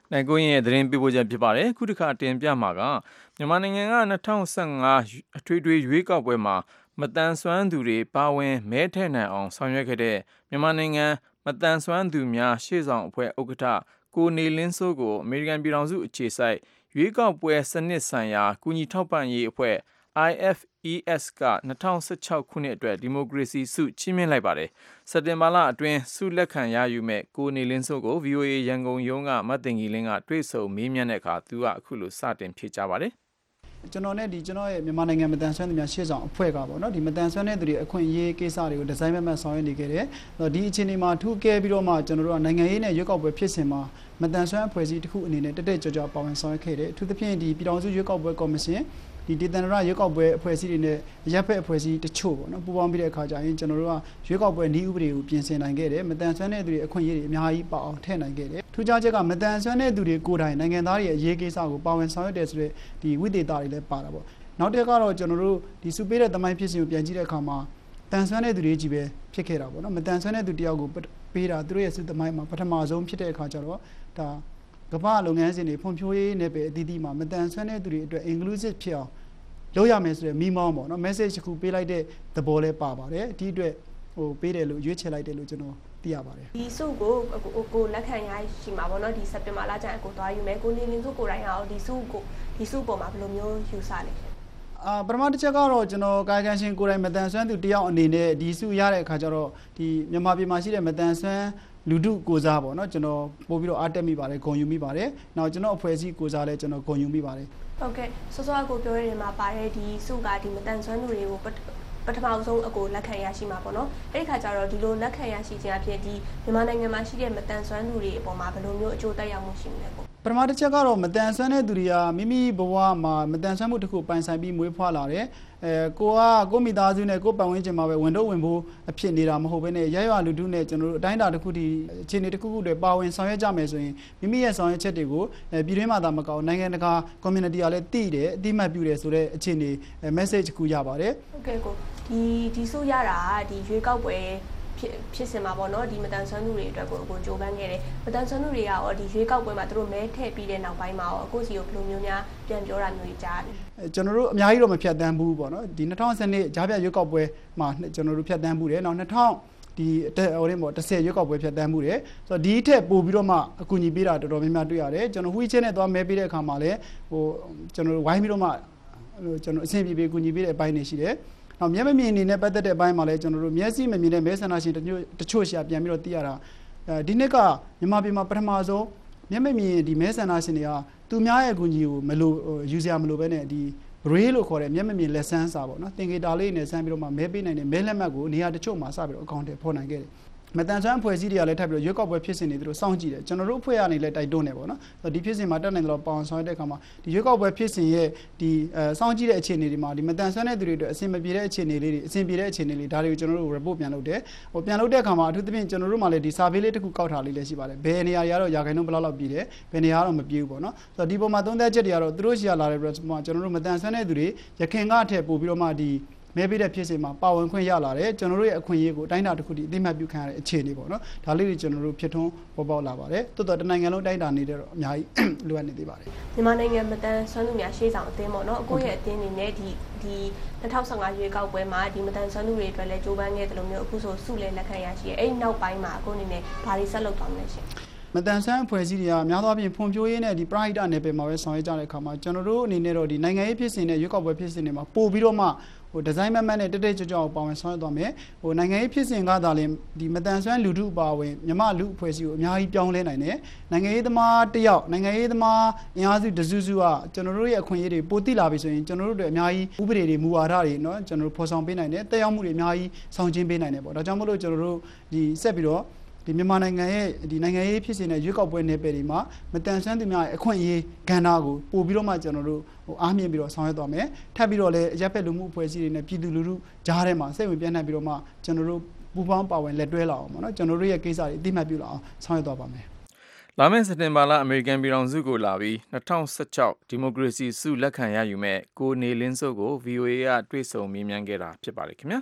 နိုင်ကိုရင်ရဲ့သတင်းပေးပို့ချက်ဖြစ်ပါတယ်ခုတစ်ခါတင်ပြမှာကမြန်မာနိုင်ငံက၂၀၁၅အထွေထွေရွေးကောက်ပွဲမှာမတန်ဆွမ်းသူတွေပါဝင်မဲထည့်နိုင်အောင်ဆောင်ရွက်ခဲ့တဲ့မြန်မာနိုင်ငံမတန်ဆွမ်းသူများရှေ့ဆောင်အဖွဲ့ဥက္ကဋ္ဌကိုနေလင်းစိုးကိုအမေရိကန်ပြည်ထောင်စုအခြေစိုက်ရွေးကောက်ပွဲစနစ်ဆိုင်ရာကူညီထောက်ပံ့ရေးအဖွဲ့ I F E S က၂၀၁၆ခုနှစ်အတွက်ဒီမိုကရေစီဆုချီးမြှင့်လိုက်ပါတယ်စက်တင်ဘာလအတွင်းဆုလက်ခံရယူမဲ့ကိုနေလင်းစိုးကို V O A ရန်ကုန်ရုံးကမတ်တင်ကြီးလင်းကတွေ့ဆုံမေးမြန်းတဲ့အခါသူကအခုလိုစတင်ဖြေကြားပါတယ်ကျွန်တော်နဲ့ဒီကျွန်တော်ရဲ့မြန်မာနိုင်ငံမတန်ဆွမ်းသူများရှေ့ဆောင်အဖွဲ့ကပေါ့နော်ဒီမတန်ဆွမ်းတဲ့သူတွေအခွင့်အရေးကိစ္စတွေကိုဒီဇိုင်းမမတ်ဆောင်ရွက်နေခဲ့တယ်ဒီအခြေအနေမှာထူးကဲပြီးတော့မှကျွန်တော်တို့ကနိုင်ငံရေးနဲ့ရွေးကောက်ပွဲဖြစ်စဉ်မှာမတန်ဆွမ်းအဖွဲ့အစည်းတစ်ခုအနေနဲ့တက်တက်ကြွကြွပါဝင်ဆောင်ရွက်ခဲ့တယ်အထူးသဖြင့်ဒီပြည်ထောင်စုရွေးကောက်ပွဲကော်မရှင်ဒီဒေသန္တရရွေးကောက်ပွဲအဖွဲ့အစည်းတွေနဲ့ရပ်ဖက်အဖွဲ့အစည်းတချို့ပေါ့နော်ပူးပေါင်းပြီးတဲ့အခါကျရင်ကျွန်တော်တို့ကရွေးကောက်ပွဲနည်းဥပဒေကိုပြင်ဆင်နိုင်ခဲ့တယ်မတန်ဆွမ်းတဲ့သူတွေအခွင့်အရေးတွေအများကြီးပါအောင်ထည့်နိုင်ခဲ့တယ်ထူးခြားချက်ကမတန်ဆွမ်းတဲ့သူတွေကိုယ်တိုင်နိုင်ငံသားတွေရဲ့အရေးကိစ္စကိုပါဝင်ဆောင်ရွက်တယ်ဆိုတဲ့ဒီဝိသေသတွေလည်းပါတာပေါ့နောက်တစ်ကတော့ကျွန်တော်တို့ဒီစုပေးတဲ့သမိုင်းဖြစ်စဉ်ကိုပြန်ကြည့်တဲ့အခါမှာတန်ဆွမ်းတဲ့သူတွေကြီးပဲဖြစ်ခဲ့တာပေါ့နော်မတန်ဆွမ်းတဲ့သူတယောက်ကိုပေးတာသူတို့ရဲ့စုသမိုင်းမှာပထမဆုံးဖြစ်တဲ့အခါကျတော့ဒါကမ္ဘာလုပ်ငန်းစဉ်တွေဖွံ့ဖြိုးရေးနယ်ပယ်အသီးသီးမှာမတန်ဆွမ်းတဲ့သူတွေအတွက် inclusive ဖြစ်အောင်လုပ်ရမယ်ဆိုတဲ့မိမောင်းပေါ့နော် message တစ်ခုပေးလိုက်တဲ့သဘောလေးပါပါတယ်ဒီအတွက်ဟိုပေးတယ်လို့ရွေးချယ်လိုက်တယ်လို့ကျွန်တော်သိရပါတယ်ဒီစုကိုကိုလက်ခံရရှိမှာပေါ့နော်ဒီစက်တင်ဘာလကျရင်ကိုသွားယူမယ်ကိုနေလင်းစုကိုတိုင်းအောင်ဒီစုကိုဒီစုပေါ်မှာဘယ်လိုမျိုးယူဆလဲအာပထမတစ်ချက်ကတော့ကျွန်တော်ကာယကံရှင်ကိုယ်တိုင်မတန်ဆွမ်းသူတယောက်အနေနဲ့ဒီစုရတဲ့အခါကျတော့ဒီမြန်မာပြည်မှာရှိတဲ့မတန်ဆွမ်းလူထုကိုစားပေါ့နော်ကျွန်တော်ပို့ပြီးတော့အားတက်မိပါတယ်ဂုဏ်ယူမိပါတယ်နောက်ကျွန်တော်အဖွဲ့အစည်းကိုစားလည်းကျွန်တော်ဂုဏ်ယူမိပါတယ်ဟုတ်ကဲ့စောစောကိုပြောရတဲ့မှာပါတယ်ဒီစုကဒီမတန်ဆွမ်းသူတွေကိုပထမဆုံးအကိုလက်ခံရရှိမှာပေါ့နော်အဲ့ဒီခါကျတော့ဒီလိုလက်ခံရရှိခြင်းအဖြစ်ဒီမြန်မာနိုင်ငံမှာရှိတဲ့မတန်ဆွမ်းသူတွေအပေါ်မှာဘယ်လိုမျိုးအကျိုးသက်ရောက်မှုရှိမလဲပေါ့ပထမတစ်ချက်ကတော့မတန်ဆွမ်းတဲ့သူတွေကမိမိဘဝမှာမတန်ဆွမ်းမှုတစ်ခုပိုင်ဆိုင်ပြီးမွေးဖွားလာတယ်အဲကိုကကိုမိသားစုနဲ့ကိုပတ်ဝန်းကျင်မှာပဲဝင်တော့ဝင်ဖို့အဖြစ်နေတာမဟုတ်ဘဲနဲ့ရရွာလူထုနဲ့ကျွန်တော်တို့အတိုင်းအတာတစ်ခုတည်းအခြေအနေတစ်ခုခုတွေပါဝင်ဆောင်ရွက်ကြမယ်ဆိုရင်မိမိရဲ့ဆောင်ရွက်ချက်တွေကိုပြည်တွင်းမှာသာမကအောင်နိုင်ငံတကာ community ကလည်းသိတယ်အတိမတ်ပြုတယ်ဆိုတဲ့အခြေအနေ message တစ်ခုရပါတယ်ဟုတ်ကဲ့ကိုဒီဒီဆိုရတာဒီရွေးကောက်ပွဲဖြစ်ဖြစ်စင်မှာပေါ့နော်ဒီမတန်ဆွမ်းသူတွေအတွက်ကိုကိုကြိုးပမ်းခဲ့တယ်မတန်ဆွမ်းသူတွေကရောဒီရွေးကောက်ပွဲမှာသူတို့မဲထည့်ပြီးတဲ့နောက်ပိုင်းမှာရောအခုစီကိုဘယ်လိုမျိုးများပြန်ပြောတာမျိုးကြားတယ်ကျွန်တော်တို့အများကြီးတော့မဖြတ်တန်းဘူးပေါ့နော်ဒီ၂၀၁၂ဂျားပြရွေးကောက်ပွဲမှာကျွန်တော်တို့ဖြတ်တန်းဘူးတယ်နောက်၂၀ဒီဟိုရင်းပေါ့၁၀ရွေးကောက်ပွဲဖြတ်တန်းမှုတယ်ဆိုတော့ဒီထက်ပိုပြီးတော့မှအကူအညီပေးတာတော်တော်များများတွေ့ရတယ်ကျွန်တော်ဝှီးချင်းနဲ့သွားမဲပေးတဲ့အခါမှာလည်းဟိုကျွန်တော်တို့ဝိုင်းပြီးတော့မှကျွန်တော်အဆင်ပြေပြေကူညီပေးတဲ့အပိုင်းတွေရှိတယ်နောက်မျက်မမြင်အနေနဲ့ပတ်သက်တဲ့အပိုင်းမှာလည်းကျွန်တော်တို့မျက်စိမမြင်တဲ့မဲဆန္ဒရှင်တချို့တချို့ရှာပြန်ပြီးတော့သိရတာအဲဒီနှစ်ကမြန်မာပြည်မှာပထမဆုံးမျက်မမြင်ဒီမဲဆန္ဒရှင်တွေကသူများရဲ့အကူအညီကိုမလို့ယူစရာမလိုဘဲနဲ့ဒီ braille လို့ခေါ်တဲ့မျက်မမြင်လက်ဆန်းစာပေါ့နော်သင်္ကေတလေးနဲ့ဆန်းပြီးတော့မှမဲပေးနိုင်တဲ့မဲလက်မှတ်ကိုနေရာတချို့မှာစပြီးတော့အကောင့်ထဲပေါ်နိုင်ခဲ့တယ်မတန်ဆွမ်းအဖွဲ့အစည်းတွေကလည်းထပ်ပြီးတော့ရွေးကောက်ပွဲဖြစ်စဉ်တွေသူတို့စောင့်ကြည့်တယ်ကျွန်တော်တို့အဖွဲ့ကနေလည်းတိုက်တွန်းတယ်ပေါ့နော်ဒီဖြစ်စဉ်မှာတက်နိုင်တယ်လို့ပေါအောင်ဆောင်ရတဲ့အခါမှာဒီရွေးကောက်ပွဲဖြစ်စဉ်ရဲ့ဒီအဲစောင့်ကြည့်တဲ့အခြေအနေတွေမှာဒီမတန်ဆွမ်းတဲ့သူတွေအတွက်အဆင်မပြေတဲ့အခြေအနေလေးတွေအဆင်ပြေတဲ့အခြေအနေလေးဒါတွေကိုကျွန်တော်တို့ report ပြန်လုပ်တယ်ဟိုပြန်လုပ်တဲ့အခါမှာအထူးသဖြင့်ကျွန်တော်တို့မှလည်းဒီ survey လေးတစ်ခုကောက်ထားလေးလည်းရှိပါတယ်ဘယ်နေရာတွေကတော့ရာခိုင်နှုန်းဘယ်လောက်လောက်ပြည်တယ်ဘယ်နေရာကတော့မပြေဘူးပေါ့နော်ဆိုတော့ဒီပုံမှာသုံးသက်ချက်တွေကတော့သူတို့ရှိရလာတဲ့ response ကျွန်တော်တို့မတန်ဆွမ်းတဲ့သူတွေရခင်ကအထက်ပို့ပြီးတော့မှဒီမဲပေးတဲ့ဖြစ်စဉ်မှာပါဝင်ခွင့်ရလာတယ်ကျွန်တော်တို့ရဲ့အခွင့်အရေးကိုအတိုင်းအတာတစ်ခုတည်းအသိမှတ်ပြုခံရတဲ့အခြေအနေပေါ့နော်ဒါလေးတွေကျွန်တော်တို့ဖြစ်ထွန်းပေါ်ပေါက်လာပါတယ်တိုးတော့တနိုင်ငံလုံးတိုင်းတာနေတဲ့တော့အများကြီးလိုအပ်နေသေးပါတယ်မြန်မာနိုင်ငံမတန်ဆွမ်းသူများရှေ့ဆောင်အသင်းပေါ့နော်အခုရဲ့အသင်းအနေနဲ့ဒီဒီ၂၀၁၅ရွေးကောက်ပွဲမှာဒီမတန်ဆွမ်းသူတွေအတွက်လည်းကြိုးပမ်းခဲ့တယ်လို့မျိုးအခုဆိုစုလဲလက်ခံရရှိရဲ့အဲ့နောက်ပိုင်းမှာအခုအနေနဲ့ဘာတွေဆက်လုပ်သွားမလဲရှင်မတန်ဆန်းအဖွဲ့အစည်းတွေကများသောအားဖြင့်ဖွံ့ဖြိုးရေးနဲ့ဒီပရိုက်တာနယ်ပယ်မှာပဲဆောင်ရွက်ကြတဲ့အခါမှာကျွန်တော်တို့အနေနဲ့တော့ဒီနိုင်ငံရေးဖြစ်စဉ်နဲ့ရွေးကောက်ပွဲဖြစ်စဉ်တွေမှာပို့ပြီးတော့မှဟိုဒီဇိုင်းမတ်မတ်နဲ့တက်တက်ကြွကြွပါဝင်ဆောင်ရွက်သွားမယ်ဟိုနိုင်ငံရေးဖြစ်စဉ်ကသာလင်ဒီမတန်ဆွမ်းလူထုပါဝင်မြမလူအဖွဲ့အစည်းကိုအများကြီးပြောင်းလဲနိုင်တယ်နိုင်ငံရေးသမားတယောက်နိုင်ငံရေးသမားအင်အားစုတစုစုကကျွန်တော်တို့ရဲ့အခွင့်အရေးတွေပိုတိလာပြီဆိုရင်ကျွန်တော်တို့တွေအများကြီးဥပဒေတွေမူဝါဒတွေเนาะကျွန်တော်တို့ဖော်ဆောင်ပေးနိုင်တယ်တက်ရောက်မှုတွေအများကြီးဆောင်ကျဉ်ပေးနိုင်တယ်ပေါ့ဒါကြောင့်မို့လို့ကျွန်တော်တို့ဒီဆက်ပြီးတော့ဒီမြန်မာနိုင်ငံရဲ့ဒီနိုင်ငံရေးဖြစ်စဉ်နဲ့ရွေးကောက်ပွဲနယ်ပယ်တွေမှာမတန်ဆွမ်းသူများရဲ့အခွင့်အရေးကဏ္ဍကိုပို့ပြီးတော့မှကျွန်တော်တို့ဟိုအားမြင့်ပြီးတော့ဆောင်ရွက်သွားမယ်ထပ်ပြီးတော့လည်းအရပ်ဘက်လူမှုအဖွဲ့အစည်းတွေနဲ့ပြည်သူလူထုကြားထဲမှာစိတ်ဝင်ပြန့်နှံ့ပြီးတော့မှကျွန်တော်တို့ပူးပေါင်းပါဝင်လက်တွဲလာအောင်ပေါ့နော်ကျွန်တော်တို့ရဲ့ကိစ္စတွေအသိမှတ်ပြုလာအောင်ဆောင်ရွက်သွားပါမယ်လာမယ့်စက်တင်ဘာလအမေရိကန်ပြည်ထောင်စုကိုလာပြီး၂၀၁၆ဒီမိုကရေစီဆုလက်ခံရယူမဲ့ကိုနေလင်းစိုးကို V O A ကတွေ့ဆုံမေးမြန်းခဲ့တာဖြစ်ပါတယ်ခင်ဗျာ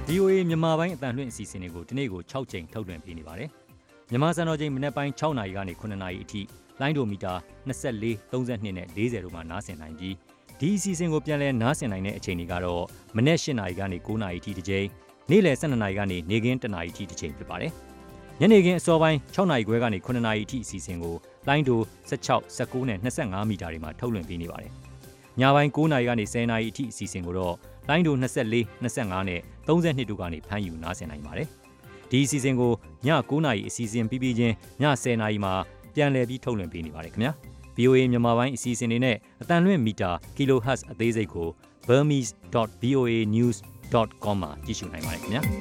ဗီ အို အေ မြန်မာပိုင်းအတန်လွှင့်အစီအစဉ်တွေကိုဒီနေ့ကို၆ကြိမ်ထုတ်လွှင့်ပေးနေပါတယ်။မြန်မာစံတော်ချိန်မနက်ပိုင်း၆နာရီကနေခုနှစ်နာရီအထိလိုင်းဒိုမီတာ၂၄ ၃၂နဲ့၄၀တို့မှာနားဆင်နိုင်ပြီးဒီအစီအစဉ်ကိုပြန်လည်နားဆင်နိုင်တဲ့အချိန်တွေကတော့မနက်၈နာရီကနေ၉နာရီအထိတစ်ကြိမ်နေ့လယ်၁၂နာရီကနေနေ့ခင်း၁နာရီအထိတစ်ကြိမ်ဖြစ်ပါတယ်။ညနေခင်းအစောပိုင်း၆နာရီခွဲကနေခုနှစ်နာရီအထိအစီအစဉ်ကိုလိုင်းဒို၁၆ ၁၉နဲ့၂၅မီတာတွေမှာထုတ်လွှင့်ပေးနေပါတယ်။ညပိုင်း၉နာရီကနေ၁၀နာရီအထိအစီအစဉ်ကိုတော့လိုင်းဒို၂၄ ၂၅နဲ့၃၂တို့ကနေဖမ်းယူနားဆင်နိုင်ပါတယ်။ဒီအစီအစဉ်ကိုည၉နာရီအစီအစဉ်ပြီးပြီးချင်းည၁၀နာရီမှာပြန်လည်ပြီးထုတ်လွှင့်ပေးနေပါတယ်ခင်ဗျာ။ ဗီ အို အေ မြန်မာပိုင်းအစီအစဉ်တွေနဲ့အတန်လွှင့်မီတာ kilohertz အသေးစိတ်ကို burmese dot v o a news dot com မှာကြည့်ရှုနိုင်ပါတယ်ခင်ဗျာ။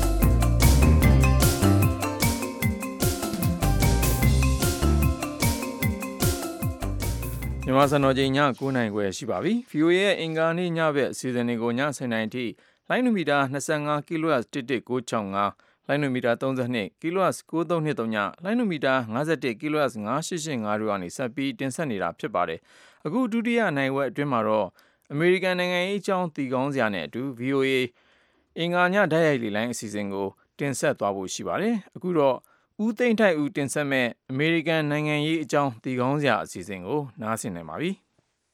မြန်မာစံတော်ချိန်ည၉နာရီခွဲရှိပါပြီ။ ဗီ အို အေ ရဲ့အင်္ဂါနေ့ညဘက်အစီအစဉ်တွေကိုည၁၀နာရီအထိလိုင်းနူမီတာ၂၅ kilohertz တစ်တစ်၉၆၅လိုင်းနူမီတာ၃၂ kilohertz ၉၃၂၃လိုင်းနူမီတာ၅၁ kilohertz ၅၈၈၅တို့ကနေဆက်ပြီးတင်ဆက်နေတာဖြစ်ပါတယ်။အခုဒုတိယနိုင်ဝက်အတွင်းမှာတော့အမေရိကန်နိုင်ငံရေးအကြောင်းတည်ကောင်းစရာနဲ့အတူ ဗီ အို အေ အင်္ဂါညဓာတ်ရိုက်လေလိုင်းအစီအစဉ်ကိုတင်ဆက်သွားဖို့ရှိပါတယ်။အခုတော့ဦးသိန်းထိုက်ဦးတင်ဆက်မဲ့အမေရိကန်နိုင်ငံရေးအကြောင်းတည်ကောင်းစရာအစီအစဉ်ကိုနားဆင်နိုင်ပါပြီ။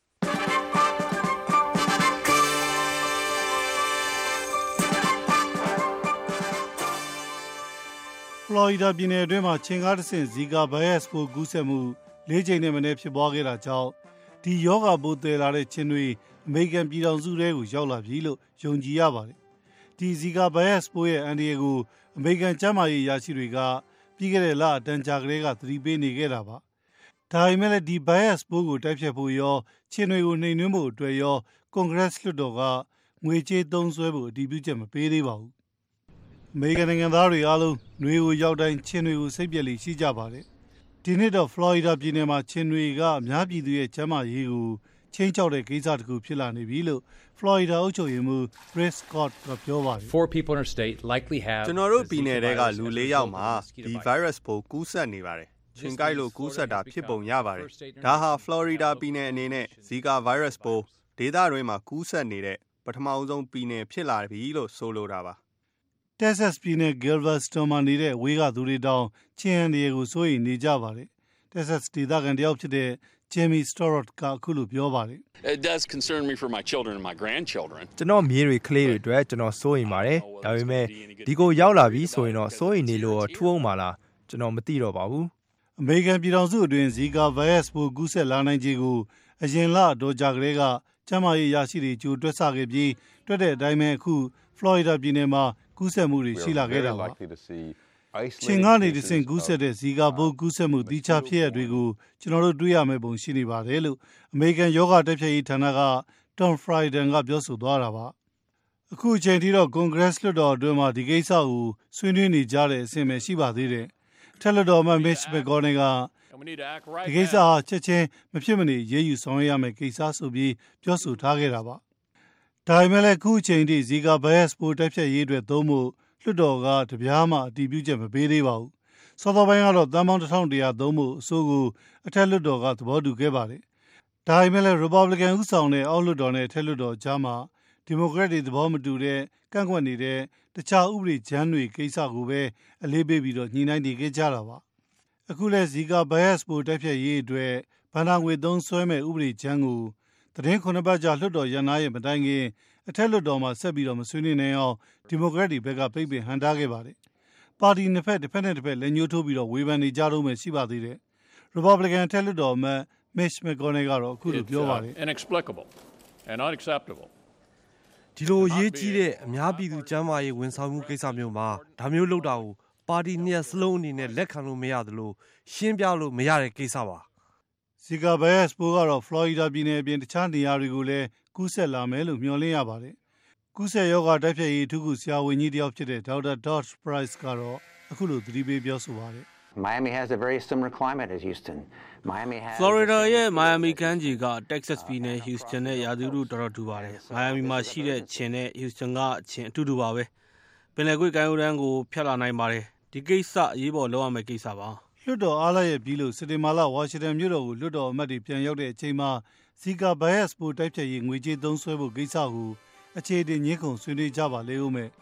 ဖလော်ရီဒါပြည်နယ်အတွင်းမှာချင်းကားတစ်ဆင့်ဇီကာဗိုင်းရပ်စ်ပိုးကူးစက်မှုလေးကြိမ်နဲ့မနည်းဖြစ်ပွားခဲ့တာကြောင့်ဒီရောဂါပိုးတည်လာတဲ့ချင်းတွေအမေရိကန်ပြည်ထောင်စုထဲကိုရောက်လာပြီလို့ယုံကြည်ရပါတယ်။ဒီဇီကာဗိုင်းရပ်စ်ပိုးရဲ့အန္တရာယ်ကိုအမေရိကန်ကျန်းမာရေးရရှိတွေကပြီးခဲ့တဲ့လအတန်ကြာကလေးကသတိပေးနေခဲ့တာပါ။ဒါပေမဲ့လည်းဒီဗိုင်းရပ်စ်ပိုးကိုတိုက်ဖျက်ဖို့ရောချင်းတွေကိုနှိမ်နင်းဖို့အတွက်ရောကွန်ဂရက်လွှတ်တော်ကငွေကြေးသုံးစွဲဖို့အတည်ပြုချက်မပေးသေးပါဘူး။အမေရိကန်နိုင်ငံသားတွေအားလုံးຫນွေကိုရောက်တိုင်းချင်းတွေကိုစိတ်ပြက်လိရှိကြပါတယ်။ဒီနှစ်တော့ဖလော်ရီဒါပြည်နယ်မှာချင်းတွေကအများပြည်သူရဲ့ကျန်းမာရေးကိုချင်းချောက်တဲ့ကိစ္စတစ်ခုဖြစ်လာနေပြီလို့ဖလော်ရီဒါအုပ်ချုပ်ရေးမှူး Rick Scott ကပြောပါတယ်။ Four people in our state likely have ကျွန်တော်တို့ပြည်နယ်တွေကလူ၄ယောက်မှာဒီ virus ပိုးကူးစက်နေပါတယ်။ချင်းကိုက်လို့ကူးစက်တာဖြစ်ပုံရပါတယ်။ဒါဟာဖလော်ရီဒါပြည်နယ်အနေနဲ့ဇီကာ virus ပိုးဒေသတွင်းမှာကူးစက်နေတဲ့ပထမအဆုံးပြည်နယ်ဖြစ်လာပြီလို့ဆိုလိုတာပါ။ Texas ပြည်နယ် Galveston မှာနေတဲ့ဝေးကသူတွေတောင်ချင်းအန်ဒီယေကိုစိုးရိမ်နေကြပါတယ်။ Texas ဒေသခံတယောက်ဖြစ်တဲ့ Jamie Storott ကအခုလိုပြောပါတယ်။ It does concern me for my children and my grandchildren. ကျွန်တော်မြေးတွေကလေးတွေအတွက်ကျွန်တော်စိုးရိမ်ပါတယ်။ဒါပေမဲ့ဒီကိုရောက်လာပြီဆိုရင်တော့စိုးရိမ်နေလို့ထူအောင်မလားကျွန်တော်မသိတော့ပါဘူး။အမေရိကန်ပြည်ထောင်စုအတွင်းဇီကာဗိုင်းရပ်စ်ပိုးကူးစက်လာနိုင်ခြေကိုအရင်လအတော်ကြာကလေးကကျန်းမာရေးရရှိတွေကြိုတွက်ဆခဲ့ပြီးတွက်တဲ့အတိုင်းပဲအခုဖလော်ရီဒါပြည်နယ်မှာကူးစက်မှုတွေရှိလာခဲ့တာပါ။ချင်းကနေတဆင့်ကူးစက်တဲ့ဇီကာပိုးကူးစက်မှုတိကျဖြစ်ရတွေကိုကျွန်တော်တို့တွေ့ရမယ့်ပုံရှိနေပါတယ်လို့အမေရိကန်ယောဂတိုက်ဖျက်ရေးဌာနက Tom Frieden ကပြောဆိုသွားတာပါ။အခုအချိန်ထိတော့ကွန်ဂရက်လွှတ်တော်အတွင်းမှာဒီကိစ္စကိုဆွေးနွေးနေကြတဲ့အဆင့်ပဲရှိပါသေးတယ်။ထက်လွှတ်တော်အမတ် Mitch McConnell ကဒီကိစ္စဟာချက်ချင်းမဖြစ်မနေရေးယူဆောင်ရွက်ရမယ့်ကိစ္စဆိုပြီးပြောဆိုထားခဲ့တာပါ။ဒါပေမဲ့လည်းအခုအချိန်ထိဇီကာဗိုင်းရပ်စ်ပိုးတိုက်ဖျက်ရေးအတွက်သုံးဖို့လွှတ်တော်ကတပြားမှအတည်ပြုချက်မပေးသေးပါဘူး။စောစောပိုင်းကတော့တန်ပေါင်းတစ်ထောင်တရာသုံးဖို့အဆိုကိုအထက်လွှတ်တော်ကသဘောတူခဲ့ပါတယ်။ဒါပေမဲ့လည်း Republican ဦးဆောင်တဲ့အောက်လွှတ်တော်နဲ့အထက်လွှတ်တော်ကြားမှာဒီမိုကရက်တွေသဘောမတူတဲ့ကန့်ကွက်နေတဲ့တခြားဥပဒေကြမ်းတွေကိစ္စကိုပဲအလေးပေးပြီးတော့ညှိနှိုင်းနေကြကြတာပါ။အခုလဲဇီကာဗိုင်းရပ်စ်ပိုးတိုက်ဖျက်ရေးအတွက်ဗန္ဒာငွေသုံးစွဲမဲ့ဥပဒေကြမ်းကိုသတင်းခုနှစ်ပတ်ကြာလွှတ်တော်ရန်နာရဲ့မတိုင်ခင်အထက်လွှတ်တော်မှာဆက်ပြီးတော့မဆွေးနွေးနိုင်အောင်ဒီမိုကရက်တွေဘက်ကပိတ်ပင်ဟန့်တားခဲ့ပါတယ်။ပါတီနှစ်ဖက်တစ်ဖက်နဲ့တစ်ဖက်လက်ညှိုးထိုးပြီးတော့ဝေဖန်နေကြတော့မှရှိပါသေးတယ်။ Republican အထက်လွှတ်တော်အမတ် Mitch McConnell ကတော့အခုလိုပြောပါတယ်။ Inexplicable and unacceptable. ဒီလိုအရေးကြီးတဲ့အများပြည်သူကျန်းမာရေးဝန်ဆောင်မှုကိစ္စမျိုးမှာဒါမျိုးလုပ်တာကိုပါတီနှစ်ရပ်စလုံးအနေနဲ့လက်ခံလို့မရသလိုရှင်းပြလို့မရတဲ့ကိစ္စပါ။ဇီကာဗိုင်းရပ်စ်ပိုးကတော့ဖလော်ရီဒါပြည်နယ်အပြင်တခြားနေရာတွေကိုလည်းကူးစက်လာမယ်လို့မျှော်လင့်ရပါတယ်။ကူးစက်ရောဂါတိုက်ဖျက်ရေးအထူးကုဆရာဝန်ကြီးတယောက်ဖြစ်တဲ့ဒေါက်တာ Todd Price ကတော့အခုလိုသတိပေးပြောဆိုပါတယ်။ Miami has a very similar climate as Houston. Miami has Florida ရဲ့ Miami ကမ်းခြေက Texas ပြည်နယ် Houston နဲ့ရာသီဥတုတော်တော်တူပါတယ်။ Miami မှာရှိတဲ့ချင်းနဲ့ Houston ကချင်းအတူတူပါပဲ။ပင်လယ်ကွေ့ကမ်းရိုးတန်းကိုဖြတ်လာနိုင်ပါတယ်။ဒီကိစ္စအရေးပေါ်လုပ်ရမယ့်ကိစ္စပါ။လွှတ်တော်အားလပ်ရဲ့ပြီးလို့စက်တင်ဘာလဝါရှင်တန်မြို့တော်ကိုလွှတ်တော်အမတ်တွေပြန်ရောက်တဲ့အချိန်မှာဇီကာဗိုင်းရပ်စ်ပိုးတိုက်ဖျက်ရေးငွေကြေးသုံးစွဲဖို့ကိစ္စကိုအခြေအတင်ညှင်းခုန်ဆွေးနွေးကြပါလေဦးမယ်။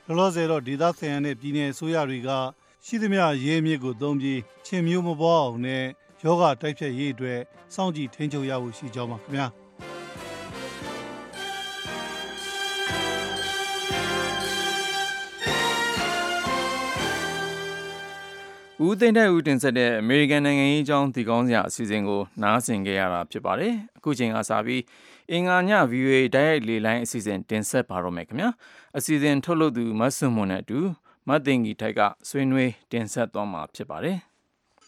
လောလောဆယ်တော့ဒေသဆိုင်ရာနဲ့ပြည်내အစိုးရတွေကရှိသမျှရေအမြစ်ကိုသုံးပြီးချင်းမျိုးမပွားအောင်နဲ့ယောဂတိုက်ဖြတ်ရေးအတွက်စောင့်ကြည့်ထိန်းချုပ်ရဖို့ရှိကြောင်းပါခင်ဗျာဦးသိန်းတဲ့ဦးတင်ဆက်တဲ့အမေရိကန်နိုင်ငံရေးအကြောင်းဒီကောင်းစရာအစီအစဉ်ကိုနားဆင်ကြရတာဖြစ်ပါတယ်။အခုချိန်ကစပြီးအင်္ဂါည ဗီအိုအေ တိုက်ရိုက်လေလိုင်းအစီအစဉ်တင်ဆက်ပါတော့မယ်ခင်ဗျာ။အစီအစဉ်ထုတ်လုပ်သူမတ်ဆွန်မွန်နဲ့အတူမတ်တင်ကြီးထိုက်ကဆွေးနွေးတင်ဆက်သွားမှာဖြစ်ပါတယ်။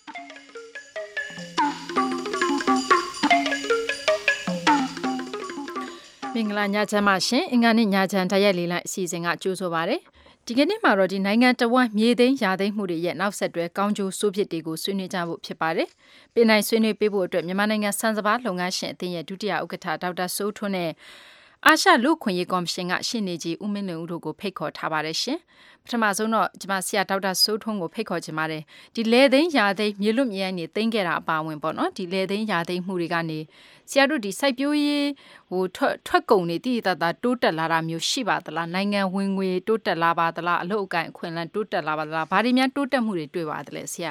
မင်္ဂလာညချမ်းပါရှင်အင်္ဂါနေ့ညချမ်းတိုက်ရိုက်လေလိုင်းအစီအစဉ်ကကြိုးဆိုပါရစေ။ဒီကနေ့မှာတော့ဒီနိုင်ငံတော်ဝန်မြေသိမ်းရာသိမ်းမှုတွေရဲ့နောက်ဆက်တွဲကောင်းကျိုးဆိုးဖြစ်တွေကိုဆွေးနွေးကြဖို့ဖြစ်ပါတယ်။ပြည်နိုင်ဆွေးနွေးပေးဖို့အတွက်မြန်မာနိုင်ငံစံစပါးလုပ်ငန်းရှင်အသင်းရဲ့ဒုတိယဥက္ကဋ္ဌဒေါက်တာစိုးထွန်းနဲ့အာရှလူ့ခွင့်ရေးကော်မရှင်ကရှေ့နေကြီးဦးမင်းလွင်ဦးတို့ကိုဖိတ်ခေါ်ထားပါတယ်ရှင်။ပထမဆုံးတော့ကျွန်မဆရာဒေါက်တာစိုးထွန်းကိုဖိတ်ခေါ်ချင်ပါတယ်။ဒီလေသိမ်းရာသိမ်းမြေလွတ်မြေရိုင်းနေသိမ်းခဲ့တာအပါအဝင်ပေါ့နော်ဒီလေသိမ်းရာသိမ်းမှုတွေကနေဆရာတို့ဒီစိုက်ပျိုးရေးဟိုထွက်ထွက်ကုန်နေတည်တတာတိုးတက်လာတာမျိုးရှိပါသလားနိုင်ငံဝင်ငွေတိုးတက်လာပါသလားအလုပ်အကိုင်အခွင့်အလမ်းတိုးတက်လာပါသလားဘာတွေများတိုးတက်မှုတွေတွေ့ပါသလဲဆရာ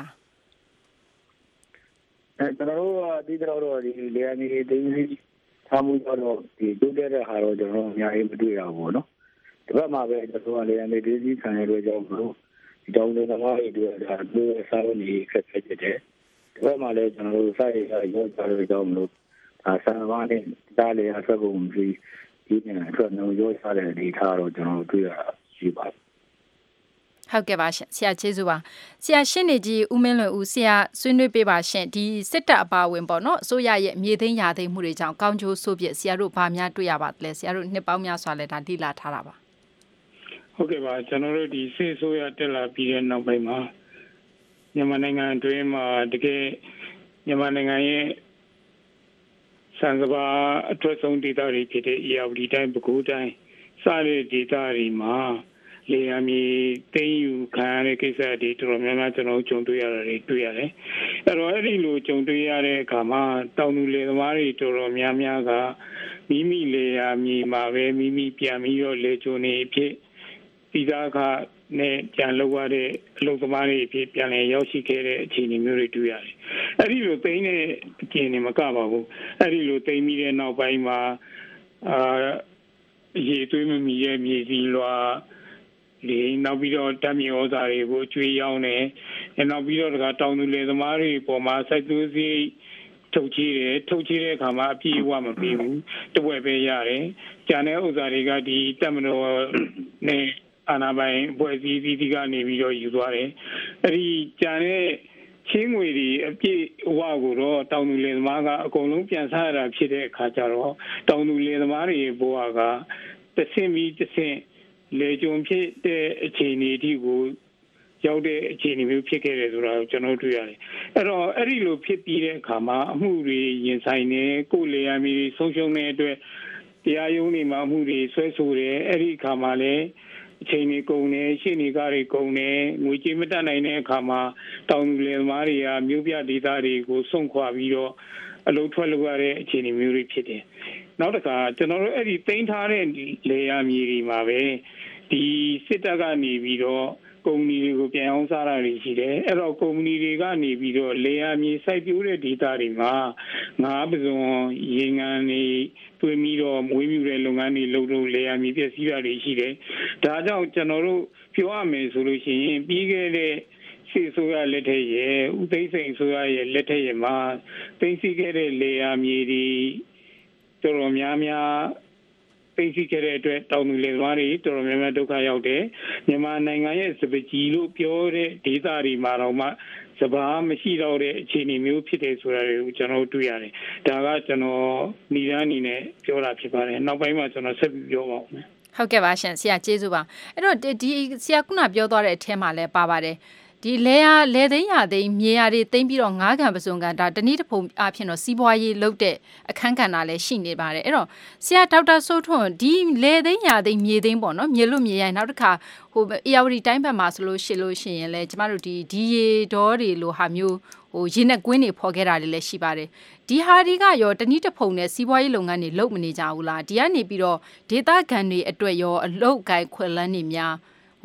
အဲကျွန်တော်တို့ဒီတော့တော့ဒီလေယာဉ်တွေတင်းကြီးထားမှုတော့ဒီတိုးတက်တဲ့ဟာတော့ကျွန်တော်တို့အများကြီးမတွေ့ရဘူးเนาะဒီဘက်မှာပဲကျွန်တော်တို့လေယာဉ်တွေတင်းကြီးခံရတဲ့ကြောင့်မလို့ဒီတောင်းတဲ့သမားတွေဒါတို့စားလို့နေခက်ခဲကြတယ်ဒီဘက်မှာလည်းကျွန်တော်တို့စိုက်ရရောကြတဲ့ကြောင့်မလို့အဆန်ဘာနဲ့ဒါလေအထွက်ကုန်ပြီးဒီနေ့အထွက်နှုံရောစားတဲ့အနေထားတော့ကျွန်တော်တို့တွေ့ရရှိပါတယ်ဟုတ်ကဲ့ပါရှင်ဆရာကျေးဇူးပါဆရာရှင်းနေကြီးဦးမင်းလွင်ဦးဆရာဆွေးနွေးပေးပါရှင်ဒီစစ်တပ်အပါဝင်ပေါ့နော်အစိုးရရဲ့မြေသိမ်းရာသိမ်းမှုတွေကြောင့်ကောင်းကျိုးဆိုးပြဆရာတို့ဗာများတွေ့ရပါသလဲဆရာတို့နှစ်ပေါင်းများစွာလဲဒါတိလာထားတာပါဟုတ်ကဲ့ပါကျွန်တော်တို့ဒီစစ်အစိုးရတက်လာပြီးတဲ့နောက်ပိုင်းမှာမြန်မာနိုင်ငံအတွင်းမှာတကယ်မြန်မာနိုင်ငံရဲ့စံစပါအထွတ်ဆုံးဒေသတွေဖြစ်တဲ့ E R D တိုင်းပဲခူးတိုင်းစတဲ့ဒေသတွေမှာလေယာဉ်မြေသိမ်းယူခံရတဲ့ကိစ္စတွေတော်တော်များများကျွန်တော်ကြုံတွေ့ရတာတွေတွေ့ရတယ်။အဲ့တော့အဲ့ဒီလိုကြုံတွေ့ရတဲ့အခါမှာတောင်သူလယ်သမားတွေတော်တော်များများကမိမိလေယာဉ်မြေမှာပဲမိမိပြန်ပြီးတော့လေကျုံနေဖြစ်ဒီသားကနဲ့ပြန်လောက်ရတဲ့အလုပ်သမားတွေအဖြစ်ပြန်လည်ရောက်ရှိခဲ့တဲ့အခြေအနေမျိုးတွေတွေ့ရတယ်။အဲ့ဒီလိုသိမ်းတဲ့အခြေအနေမကပါဘူး။အဲ့ဒီလိုသိမ်းပြီးတဲ့နောက်ပိုင်းမှာအာရေသွေးမမီရဲ့မြေစီလွာလေနောက်ပြီးတော့တမ်းမြေဩဇာတွေကိုကျွေးရောင်းတယ်။နောက်ပြီးတော့တကတောင်သူလယ်သမားတွေပေါ်မှာစိုက်ပျိုးစီထုတ်ချေတယ်ထုတ်ချေတဲ့အခါမှာအပြည့်အဝမပေးဘူး။တဝက်ပဲရတယ်။ကျန်တဲ့ဥစ္စာတွေကဒီတက်မတော်နဲ့အာနာပိုင်ပွဲစည်းစည်းကနေပြီးတော့ယူသွားတယ်။အဲဒီကြံတဲ့ချင်းငွေတွေအပြည့်အဝကိုတော့တောင်သူလယ်သမားကအကုန်လုံးပြန်စားရတာဖြစ်တဲ့အခါကျတော့တောင်သူလယ်သမားတွေဘဝကတဆင့်ပြီးတဆင့်လေကြုံဖြစ်တဲ့အခြေအနေအထိကိုရောက်တဲ့အခြေအနေမျိုးဖြစ်ခဲ့တယ်ဆိုတာကိုကျွန်တော်တွေ့ရတယ်။အဲ့တော့အဲ့ဒီလိုဖြစ်ပြီးတဲ့အခါမှာအမှုတွေရင်ဆိုင်နေကိုယ်လေယာဉ်တွေဆုံးရှုံးတဲ့အတွက်တရားရုံးတွေမှာအမှုတွေဆွဲဆိုတယ်အဲ့ဒီအခါမှာလည်းအချိန်ကြီးကုန်နေရှင်းနေကြတွေကုန်နေငွေကြေးမတတ်နိုင်တဲ့အခါမှာတောင်သူလယ်သမားတွေကမြို့ပြဒေသတွေကိုစွန့်ခွာပြီးတော့အလုပ်ထွက်လုပ်ရတဲ့အခြေအနေမျိုးတွေဖြစ်တယ်။နောက်တစ်ခါကျွန်တော်တို့အဲ့ဒီသိမ်းထားတဲ့လေယာဉ်မြေတွေမှာပဲဒီစစ်တပ်ကနေပြီးတော့ကုမ္ပဏီတွေကိုပြန်အောင်စားတာတွေရှိတယ်။အဲ့တော့ကုမ္ပဏီတွေကနေပြီးတော့လေယာဉ်မြေစိုက်ပျိုးတဲ့ဒေသတွေမှာငါးပစုံရေငန်းတွေတွင်းပြီးတော့မွေးမြူတဲ့လုပ်ငန်းတွေလုပ်လို့လေယာဉ်မြေပြည့်စည်တာတွေရှိတယ်။ဒါကြောင့်ကျွန်တော်တို့ပြောရမယ်ဆိုလို့ရှိရင်ပြီးခဲ့တဲ့စီဆိုရလက်ထက်ရဲ့ဥသိမ်းစိန်ဆိုရရဲ့လက်ထက်ရဲ့မှာသိမ်းဆီးခဲ့တဲ့လေယာဉ်မြေတွေတော်တော်များများသိမ်းဆီးခဲ့တဲ့အတွက်တောင်သူလယ်သမားတွေတော်တော်များများဒုက္ခရောက်တယ်မြန်မာနိုင်ငံရဲ့စပကြီးလို့ပြောတဲ့ဒေသတွေမှာတော့မှစဘာမရှိတော့တဲ့အခြေအနေမျိုးဖြစ်တယ်ဆိုတာကိုကျွန်တော်တွေ့ရတယ်ဒါကကျွန်တော်ဏ္ဍာန်အနေနဲ့ပြောတာဖြစ်ပါတယ်နောက်ပိုင်းမှာကျွန်တော်ဆက်ပြီးပြောပါဦးမယ်ဟုတ်ကဲ့ပါရှင်ဆရာကျေးဇူးပါအဲ့တော့ဒီဆရာခုနပြောသွားတဲ့အထက်မှာလည်းပါပါတယ်ဒီလေယာလေသိန်းရသိန်းမြေယာတွေသိမ်းပြီးတော့ငါးကန်ပစုံကန်ဒါတနည်းတစ်ပုံအဖြစ်တော့စီးပွားရေးလုပ်တဲ့အခန်းကဏ္ဍလည်းရှိနေပါတယ်အဲ့တော့ဆရာဒေါက်တာစိုးထွန်းဒီလေသိန်းရသိန်းမြေသိန်းပေါ့နော်မြေလွတ်မြေရိုင်းနောက်တစ်ခါဟိုအေယာဝတီတိုင်းဘက်မှာဆိုလို့ရှိလို့ရှိရင်လည်းကျမတို့ဒီဒီရေဒေါတွေလိုဟာမျိုးဟိုရေနဲ့ကွင်းတွေဖော်ခဲ့တာတွေလည်းရှိပါတယ်ဒီဟာတွေကရောတနည်းတစ်ပုံနဲ့စီးပွားရေးလုပ်ငန်းတွေလုပ်မနေကြဘူးလားဒီကနေပြီးတော့ဒေတာခံတွေအတွက်ရောအလုပ်ကိုင်ခွင့်လန်းတွေများဟ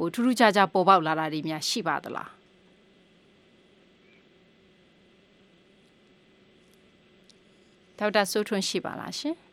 ဟိုထူးထူးခြားခြားပေါ်ပေါက်လာတာတွေများရှိပါသလားဒေါက်တာစိုးထွန်းရှိပါလားရှင်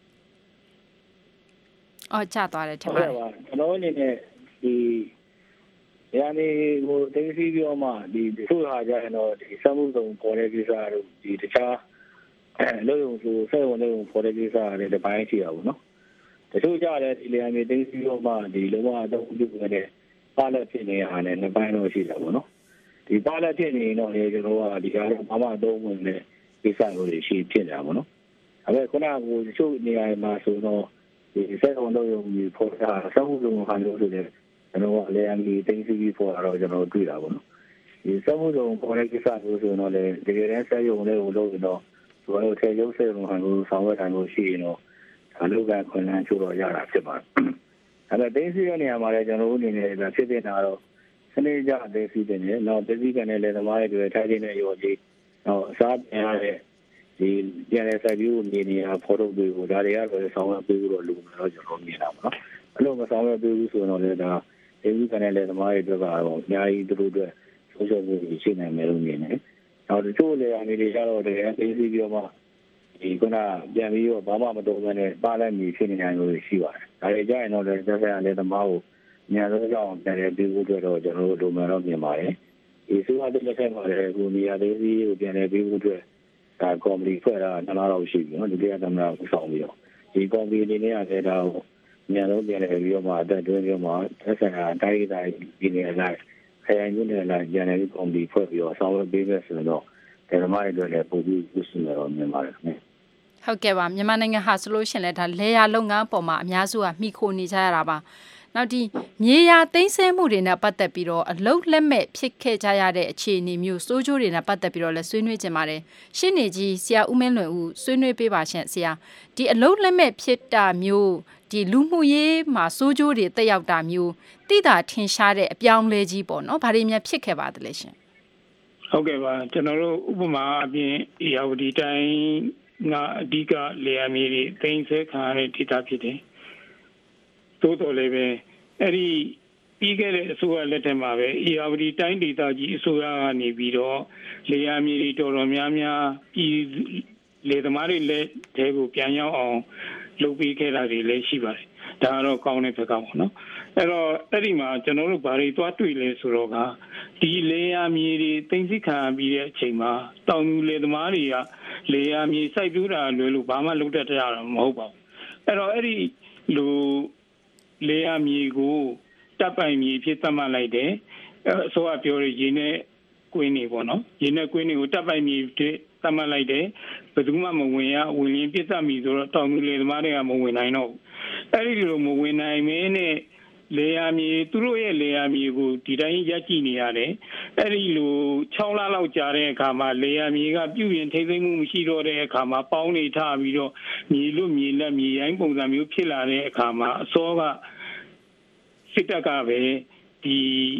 အော်ကြသွားတယ်ထင်ပါတယ်ကျွန်တော်အနေနဲ့ဒီရန်ဒီကိုတင်းစီပြောမှဒီဆိုဟာကြရင်တော့ဒီစမှုစုံပေါ်တဲ့ကိစ္စတို့ဒီတခြားအဲလို့ဆိုဆက်ဝင်လို့ပေါ်တဲ့ကိစ္စတွေတပိုင်းရှိတာပေါ့နော်တချို့ကြတဲ့ဒီလေအမေတင်းစီပြောမှဒီလုံးဝအတော့ပြုတ်နေတဲ့ပါလက်ဖြစ်နေရတဲ့နှစ်ပိုင်းတော့ရှိတာပေါ့နော်ဒီပါလက်ဖြစ်နေရင်တော့လေကျွန်တော်ကဒီကားတော့ဘာမှအသုံးဝင်တဲ့ကိစ္စတွေရှိဖြစ်နေတာပေါ့နော်အဲ့ခုနကကိုတချို့နေရာမှာဆိုတော့ဒီဆက်ဝင်လို့ပေါ်တာစမှုစုံဟာလို့ဆိုတဲ့ကျွန်တော်ကလေအမေတင်းစီပေါ်တော့ကျွန်တော်တွေ့တာပေါ့နော်ဒီစမှုစုံပေါ်တဲ့ကိစ္စဆိုဆိုတော့လေတကယ်တမ်းဆက်ရုံလေးကိုလုပ်ရင်တော့ဆိုတော့ထဲရုပ်ဆက်ရုံဟာလို့ဆောင်ရွက်တိုင်းလို့ရှိရင်တော့အလုပ်ကခွင့်လန်းချိုးတော့ရတာဖြစ်ပါတယ်။အဲ့ဒါတင်းစီရဲ့နေရာမှာလည်းကျွန်တော်တို့အနေနဲ့ဖြစ်နေတာတော့စနေကြတင်းစီတင်နေတော့တင်းစီကနေလည်းသမားတွေထိုင်နေတဲ့ရော်ကြီးတော့အစားပြန်ရတဲ့ဒီပြန်တဲ့စိုက်ပြီးနေနေရဖော်ထုတ်တွေကိုဒါတွေကတော့ဆောင်ရွက်ပေးလို့လုံတော့ကျွန်တော်မြင်တာပေါ့နော်။အဲ့လိုမဆောင်ရွက်ပေးဘူးဆိုတော့လည်းဒါတင်းစီကနေလည်းသမားတွေအတွက်ကတော့အများကြီးသူတို့အတွက်ဆိုရှယ်မီဒီယာရှိနိုင်မယ်လို့မြင်တယ်။နောက်တချို့လေအနေတွေကတော့တကယ်တင်းစီပြောမှဒီကပြန်ပြီးတော့ဘာမှမတော်ဘဲနဲ့ပါလိုက်မိဖြစ်နေနိုင်လို့ရှိပါတယ်။ဒါတွေကြရင်တော့လည်းသက်ဆိုင်ရာလည်းသမားကိုညံတော့ကြောင်းပြန်ပြီးပြီးဖို့တော့ကျွန်တော်တို့လိုမှတော့မြင်ပါတယ်။ဒီဆိုတော့တစ်ချက်မှလည်းကိုနေရာသေးစီကိုပြန်ပြီးပြီးဖို့အတွက်ဒါကော်မတီဖွဲ့တာနှစ်လလောက်ရှိပြီနော်ဒီတရားသမရကိုဆောင်ပြီးတော့ဒီကော်မတီအနေနဲ့လည်းဒါကိုညံတော့ပြန်ပြီးတော့မှအသက်တွင်းပြီးမှသက်ဆိုင်ရာတိုင်းတိုင်းဒီနေရာလိုက်ခရိုင်မြို့နယ်လိုက်ညံနေကော်မတီဖွဲ့ပြီးတော့ဆောင်ရွက်ပေးမယ်ဆိုတော့ဒီသမားတွေလည်းပုံပြီးပြုစုနေတော့မြင်ပါတယ်ခင်ဗျ။ဟုတ်ကဲ့ပါမြန်မာနိုင်ငံဟာဆိုလို့ရှိရင်လည်းဒါလေယာလုပ်ငန်းပေါ်မှာအများစုကမှီခိုနေကြရတာပါနောက်ဒီမြေယာသိမ်းဆည်းမှုတွေနဲ့ပတ်သက်ပြီးတော့အလုတ်လက်မဲ့ဖြစ်ခဲ့ကြရတဲ့အခြေအနေမျိုးစိုးကျိုးတွေနဲ့ပတ်သက်ပြီးတော့လည်းဆွေးနွေးကြပါတယ်ရှင်းနေကြီးဆရာဦးမင်းလွင်ဦးဆွေးနွေးပေးပါရှင်ဆရာဒီအလုတ်လက်မဲ့ဖြစ်တာမျိုးဒီလူမှုရေးမှာစိုးကျိုးတွေတက်ရောက်တာမျိုးတိတာထင်ရှားတဲ့အပြောင်းလဲကြီးပေါ့နော်ဘာတွေများဖြစ်ခဲ့ပါသလဲရှင်ဟုတ်ကဲ့ပါကျွန်တော်တို့ဥပမာအပြင်အေယာဝတီတိုင်းငါအဓိကလေယာဉ်မြေတွေသိမ်းဆည်းခံရတဲ့ဒေသဖြစ်တယ်။သို့တော်လည်းပဲအဲ့ဒီပြီးခဲ့တဲ့အစိုးရလက်ထက်မှာပဲအေယာဝတီတိုင်းဒေသကြီးအစိုးရကနေပြီးတော့လေယာဉ်မြေတွေတော်တော်များများပြည်လေသမားတွေလက်ထဲကိုပြန်ရောက်အောင်လုပ်ပေးခဲ့တာတွေလည်းရှိပါတယ်။ဒါကတော့ကောင်းတဲ့ဘက်ကပေါ့နော်။အဲ့တော့အဲ့ဒီမှာကျွန်တော်တို့ဘာတွေသွားတွေ့လဲဆိုတော့ကဒီလေယာဉ်မြေတွေသိမ်းဆည်းခံပြီးတဲ့အချိန်မှာတောင်သူလေသမားတွေကလေယာမြေစိုက်ပျိုးတာလွယ်လို့ဘာမှလုပ်တတ်ကြတာမဟုတ်ပါဘူးအဲ့တော့အဲ့ဒီလိုလေယာမြေကိုတပ်ပိုင်မြေဖြစ်သတ်မှတ်လိုက်တယ်အစိုးရပြောရရေနဲ့ကွင်းနေပေါ့နော်ရေနဲ့ကွင်းတွေကိုတပ်ပိုင်မြေဖြစ်သတ်မှတ်လိုက်တယ်ဘယ်သူမှမဝင်ရဝင်ရင်ပြစ်သတ်မိဆိုတော့တောင်သူလေသမားတွေကမဝင်နိုင်တော့ဘူးအဲ့ဒီလိုမဝင်နိုင်မင်းနဲ့လေယာမြေသူတို့ရဲ့လေယာမြေကိုဒီတိုင်းရက်ကြည့်နေရတယ်အဲ့ဒီလို၆လလောက်ကြာတဲ့အခါမှာလေယာမြေကပြုပြင်ထိသိမ်းမှုမရှိတော့တဲ့အခါမှာပေါင်းနေထပြီးတော့မြေလွတ်မြေလက်မြေရိုင်းပုံစံမျိုးဖြစ်လာတဲ့အခါမှာအစောကစစ်တပ်ကပဲဒီ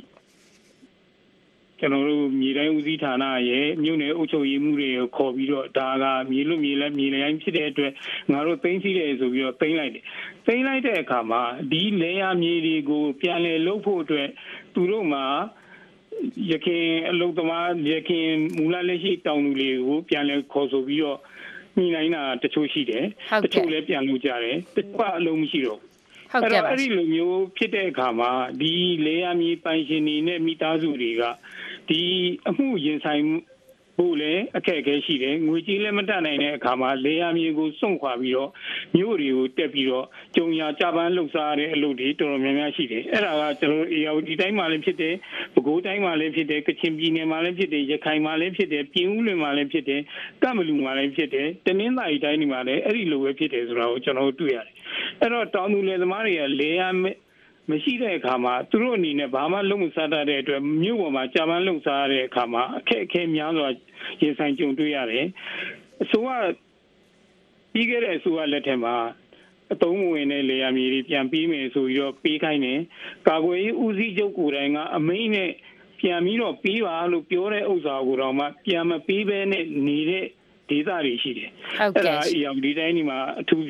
ကျွန်တော်တို့မြေတိုင်းဦးစီးဌာနရဲ့မြို့နယ်အုပ်ချုပ်ရေးမှုတွေကိုခေါ်ပြီးတော့ဒါကမြေလွတ်မြေလက်မြေရိုင်းဖြစ်တဲ့အတွက်ငါတို့သိမ်းစီးတယ်ဆိုပြီးတော့သိမ်းလိုက်တယ်သိမ်းလိုက်တဲ့အခါမှာဒီလေယာမြေတွေကိုပြန်လည်လုပ်ဖို့အတွက်သူတို့မှာရခင်အလုပ်သမားရခင်မူလလက်ရှိတောင်သူတွေကိုပြန်လည်ခေါ်ဆိုပြီးတော့ညှိနှိုင်းတာတချို့ရှိတယ်တချို့လည်းပြန်လုပ်ကြတယ်တချို့အလုံးမရှိတော့အဲ့တော့အဲ့ဒီလိုမျိုးဖြစ်တဲ့အခါမှာဒီလေယာမြေပိုင်ရှင်တွေနဲ့မိသားစုတွေကဒီအမှုရင်ဆိုင်ဖို့လည်းအခက်အခဲရှိတယ်ငွေကြေးလည်းမတတ်နိုင်တဲ့အခါမှာလေယာမြေကိုစွန့်ခွာပြီးတော့မြို့တွေကိုတက်ပြီးတော့ကြုံရကြပန်းလှုပ်ရှားတဲ့အလုပ်တွေတော်တော်များများရှိတယ်အဲ့ဒါကကျွန်တော်အေယာဝတီတိုင်းမှာလည်းဖြစ်တယ်ပဲခူးတိုင်းမှာလည်းဖြစ်တယ်ကချင်ပြည်နယ်မှာလည်းဖြစ်တယ်ရခိုင်မှာလည်းဖြစ်တယ်ပြင်ဦးလွင်မှာလည်းဖြစ်တယ်ကမ်ဘလူမှာလည်းဖြစ်တယ်တနင်္သာရီတိုင်းမှာလည်းအဲ့ဒီလိုပဲဖြစ်တယ်ဆိုတာကိုကျွန်တော်တို့တွေ့ရတယ်အဲ့တော့တောင်သူလယ်သမားတွေကလေယာမရှိတဲ့အခါမှာသူတို့အနေနဲ့ဘာမှလုံးမစားတတ်တဲ့အတွက်မြို့ပေါ်မှာကြာပန်းလုံစားရတဲ့အခါမှာအခက်အခဲများစွာရင်ဆိုင်ကြုံတွေ့ရတယ်အစိုးရပြီးခဲ့တဲ့အစိုးရလက်ထက်မှာအသုံးဝင်တဲ့လေယာမြေတွေပြန်ပြီးမယ်ဆိုပြီးတော့ပေးခိုင်းတယ်ကာကွယ်ရေးဦးစီးချုပ်ကိုယ်တိုင်ကအမိန့်နဲ့ပြန်ပြီးတော့ပေးပါလို့ပြောတဲ့ဥစ္စာကိုတော့မှပြန်မပေးဘဲနဲ့နေတဲ့ဒေသတွေရှိတယ်အဲ့ဒါအရာဒီတိုင်းဒီမှာအထူးဖြင့်တ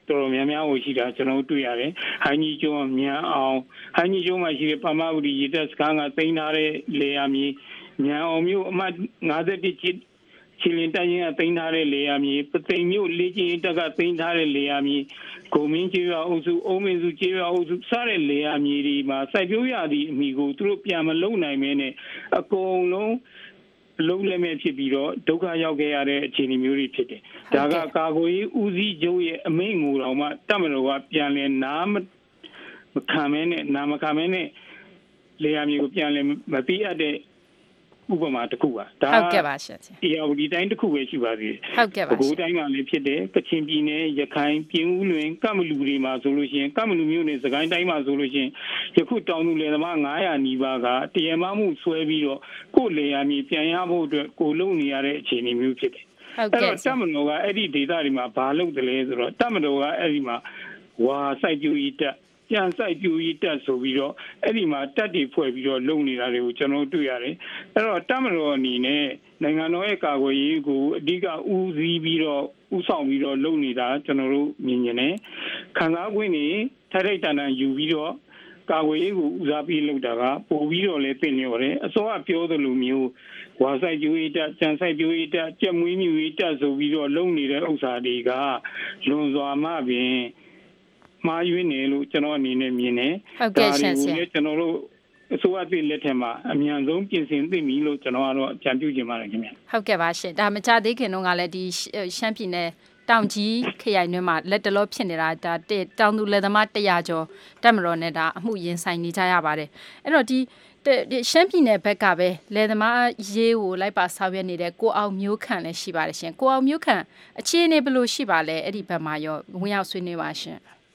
တော်တော်များများကိုရှိတာကျွန်တော်တွေ့ရတယ်ဟိုင်းကြီးကျွန်းမြန်အောင်ဟိုင်းကြီးကျွန်းမှာရှိတဲ့ပမဝတီရေတပ်စခန်းကသိမ်းထားတဲ့လေယာမြေမြန်အောင်မြို့အမှတ်၅၁ချစ်ချီလင်တိုင်းရင်ကသိမ်းထားတဲ့လေယာမြေပသိမ်မြို့လေးချင်းတက်ကသိမ်းထားတဲ့လေယာမြေဂုံမင်းကျေးရွာအုပ်စုအုံးမင်းစုကျေးရွာအုပ်စုစတဲ့လေယာမြေတွေမှာစိုက်ပျိုးရသည့်အမိကိုသူတို့ပြန်မလုံနိုင်မဲနဲ့အကုန်လုံးလုံးလည်းမဲ့ဖြစ်ပြီးတော့ဒုက္ခရောက်ခဲ့ရတဲ့အခြေအနေမျိုးတွေဖြစ်တယ်။ဒါကကာကွယ်ရေးဦးစီးချုပ်ရဲ့အမိန့်ငိုတော်မှတပ်မတော်ကပြန်လဲနားမခံမဲနဲ့နာမခံမဲနဲ့လေယာမြေကိုပြန်လဲမပြီးအပ်တဲ့ဥပမာတစ်ခုပါဒါဟုတ်ကဲ့ပါရှင်။အေဒီတိုင်းတစ်ခုပဲရှိပါသေးတယ်။ဟုတ်ကဲ့ပါရှင်။ဘိုးတိုင်းမှာလည်းဖြစ်တယ်ကချင်ပြည်နယ်ရခိုင်ပြည်ဦးလွင်ကမ္မလူတွေမှာဆိုလို့ရှိရင်ကမ္မလူမျိုးနဲ့စကိုင်းတိုင်းမှာဆိုလို့ရှိရင်ယခုတောင်သူလယ်သမား၅ရာနီးပါးကတရားမမှုဆွဲပြီးတော့ကိုယ်လေယာမြေပြန်ရဖို့အတွက်ကိုလုံနေရတဲ့အခြေအနေမျိုးဖြစ်တယ်။ဟုတ်ကဲ့။အဲ့တော့တမတော်ကအဲ့ဒီဒေသတွေမှာဘာလုပ်တယ်လဲဆိုတော့တမတော်ကအဲ့ဒီမှာဝါစိုက်ပျိုးရေးတက်ပြန်ဆိုင်ပြူကြီးတက်ဆိုပြီးတော့အဲ့ဒီမှာတက်တွေဖွဲ့ပြီးတော့လုံနေတာတွေကိုကျွန်တော်တွေ့ရတယ်အဲ့တော့တမတော်အနေနဲ့နိုင်ငံတော်ရဲ့ကာကွယ်ရေးကိုအဓိကဦးစီးပြီးတော့ဦးဆောင်ပြီးတော့လုံနေတာကျွန်တော်တို့မြင်နေတယ်ခံစား권နေထိုက်ထိုက်တန်တန်ယူပြီးတော့ကာကွယ်ရေးကိုဦးစားပေးလုပ်တာကပို့ပြီးတော့လည်းပြင်နေရတယ်အစောကပြောသလိုမျိုးဝါဆိုင်ပြူကြီးတက်ကြံဆိုင်ပြူကြီးတက်ကြက်မွေးမြူကြီးတက်ဆိုပြီးတော့လုံနေတဲ့ဥစ္စာတွေကလွန်စွာမှပင်မှားယွင်းနေလို့ကျွန်တော်အနေနဲ့မြင်တယ်ဟုတ်ကဲ့ရှင်ဆရာကျွန်တော်တို့အစိုးရပြည်လက်ထက်မှာအမြန်ဆုံးပြင်ဆင်သင့်ပြီလို့ကျွန်တော်ကတော့အကြံပြုချင်ပါတယ်ခင်ဗျဟုတ်ကဲ့ပါရှင်ဒါမကြသေးခင်တော့ကလည်းဒီရှမ်းပြည်နယ်တောင်ကြီးခရိုင်တွင်းမှာလက်တလောဖြစ်နေတာဒါတောင်သူလယ်သမားတရာကျော်တက်မတော်နဲ့ဒါအမှုရင်ဆိုင်နေကြရပါတယ်အဲ့တော့ဒီရှမ်းပြည်နယ်ဘက်ကပဲလယ်သမားရေးကိုလိုက်ပါဆောင်ရွက်နေတဲ့ကိုအောင်မျိုးခန့်လည်းရှိပါတယ်ရှင်ကိုအောင်မျိုးခန့်အခြေအနေဘယ်လိုရှိပါလဲအဲ့ဒီဘက်မှာရောဝင်ရောက်ဆွေးနွေးပါရှင်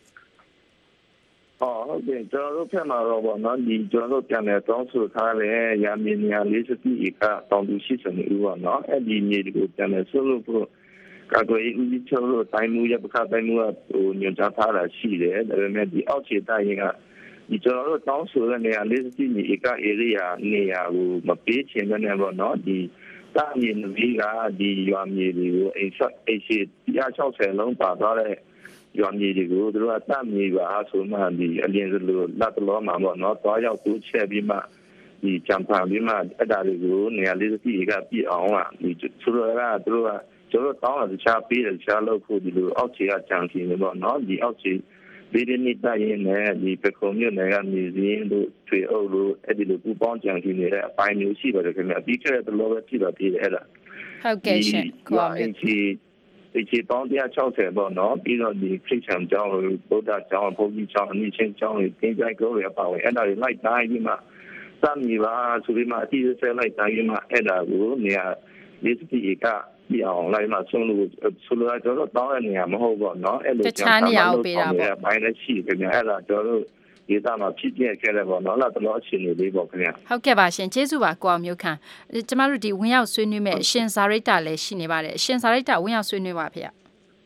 ဟုတ်ကဲ့ကျွန်တော်တို့ပြန်လာတော့ဗောနော်ဒီကျွန်တော်တို့ပြန်လဲတောင်းဆိုထားတဲ့ရာမီနီယာလေးစတိဧကတောင်သူရှိစနေဦးပါနော်အဲ့ဒီမြေတွေကိုပြန်လဲဆွလို့ဖို့ကာကွယ်ရေးဦးစီးချုပ်တို့တိုင်းမှုရပခတိုင်းမှုကဟိုညွှန်ကြားထားတာရှိတယ်ဒါပေမဲ့ဒီအောက်ခြေတိုင်းကဒီကျွန်တော်တို့တောင်းဆိုတဲ့နေရာလေးစတိဧက area နေရာကိုမပေးချင်တဲ့ဗောနော်ဒီတာမြေမြေကဒီရွာမြေတွေကိုအိမ်ဆက်အိမ်ရှိone hundred sixtyလုံးပါသွားတဲ့ရွာမြေတွေကိုသူတို့ကတတ်မြေပါဆိုမှဒီအလင်းစလိုလက်တလောမှာပေါ့နော်သွားရောက်တိုးချက်ပြီးမှဒီကြံဖန်ပြီးမှအဲ့ဒါတွေကိုနေရာလေးစီကပြည့်အောင်ကဒီသူတို့ကသူတို့ကကျွန်တော်တောင်းတာတခြားပေးတယ်တခြားလို့ဖို့ဒီလိုအောက်ခြေကကြံစီနေပေါ့နော်ဒီအောက်ခြေဒီဒီနေတာရင်လည်းဒီပကုံမြို့နယ်ကမြေစင်းတို့ထွေအုပ်တို့အဲ့ဒီလိုပူပေါင်းကြံစီနေတဲ့အပိုင်းမျိုးရှိပါတယ်ခင်ဗျအပြီးခဲ့တဲ့လောပဲရှိတော့ပြီးတယ်အဲ့ဒါဟုတ်ကဲ့ရှင်ကိုအောင်မျိုးဒီချေပေါင်းone hundred sixtyပေါ့နော်ပြီးတော့ဒီခရစ်ယာန်ကျောင်းတို့ဗုဒ္ဓကျောင်းဘုန်းကြီးကျောင်းအနည်းချင်းကျောင်းတွေသင်္ကြန်ကိုရပါဝင်အဲ့ဒါတွေလိုက်တိုင်းပြီးမှစမ်းမိပါဆိုပြီးမှအတိအကျလိုက်တိုင်းပြီးမှအဲ့ဒါကိုနေရာလေးစီကပြအောင်လိုက်မှဆုံးလို့ဆိုလိုတော့တော့တောင်းရနေရမဟုတ်ပေါ့နော်အဲ့လိုကျောင်းနေရာပေးတာပေါ့ဘိုင်းလည်းရှိခင်ဗျအဲ့ဒါကျွန်တော်တို့ဒီသားမှာဖြစ်ပြခဲ့တယ်ပေါ့နော်လာတော့အချိန်လေးပေါ့ခင်ဗျဟုတ်ကဲ့ပါရှင်ကျေးဇူးပါကိုအောင်မျိုးခန့်ကျမတို့ဒီဝင်ရောက်ဆွေးနွေးမဲ့အရှင်စာရိတ္တလည်းရှိနေပါတယ်အရှင်စာရိတ္တဝင်ရောက်ဆွေးနွေးပါဖေ။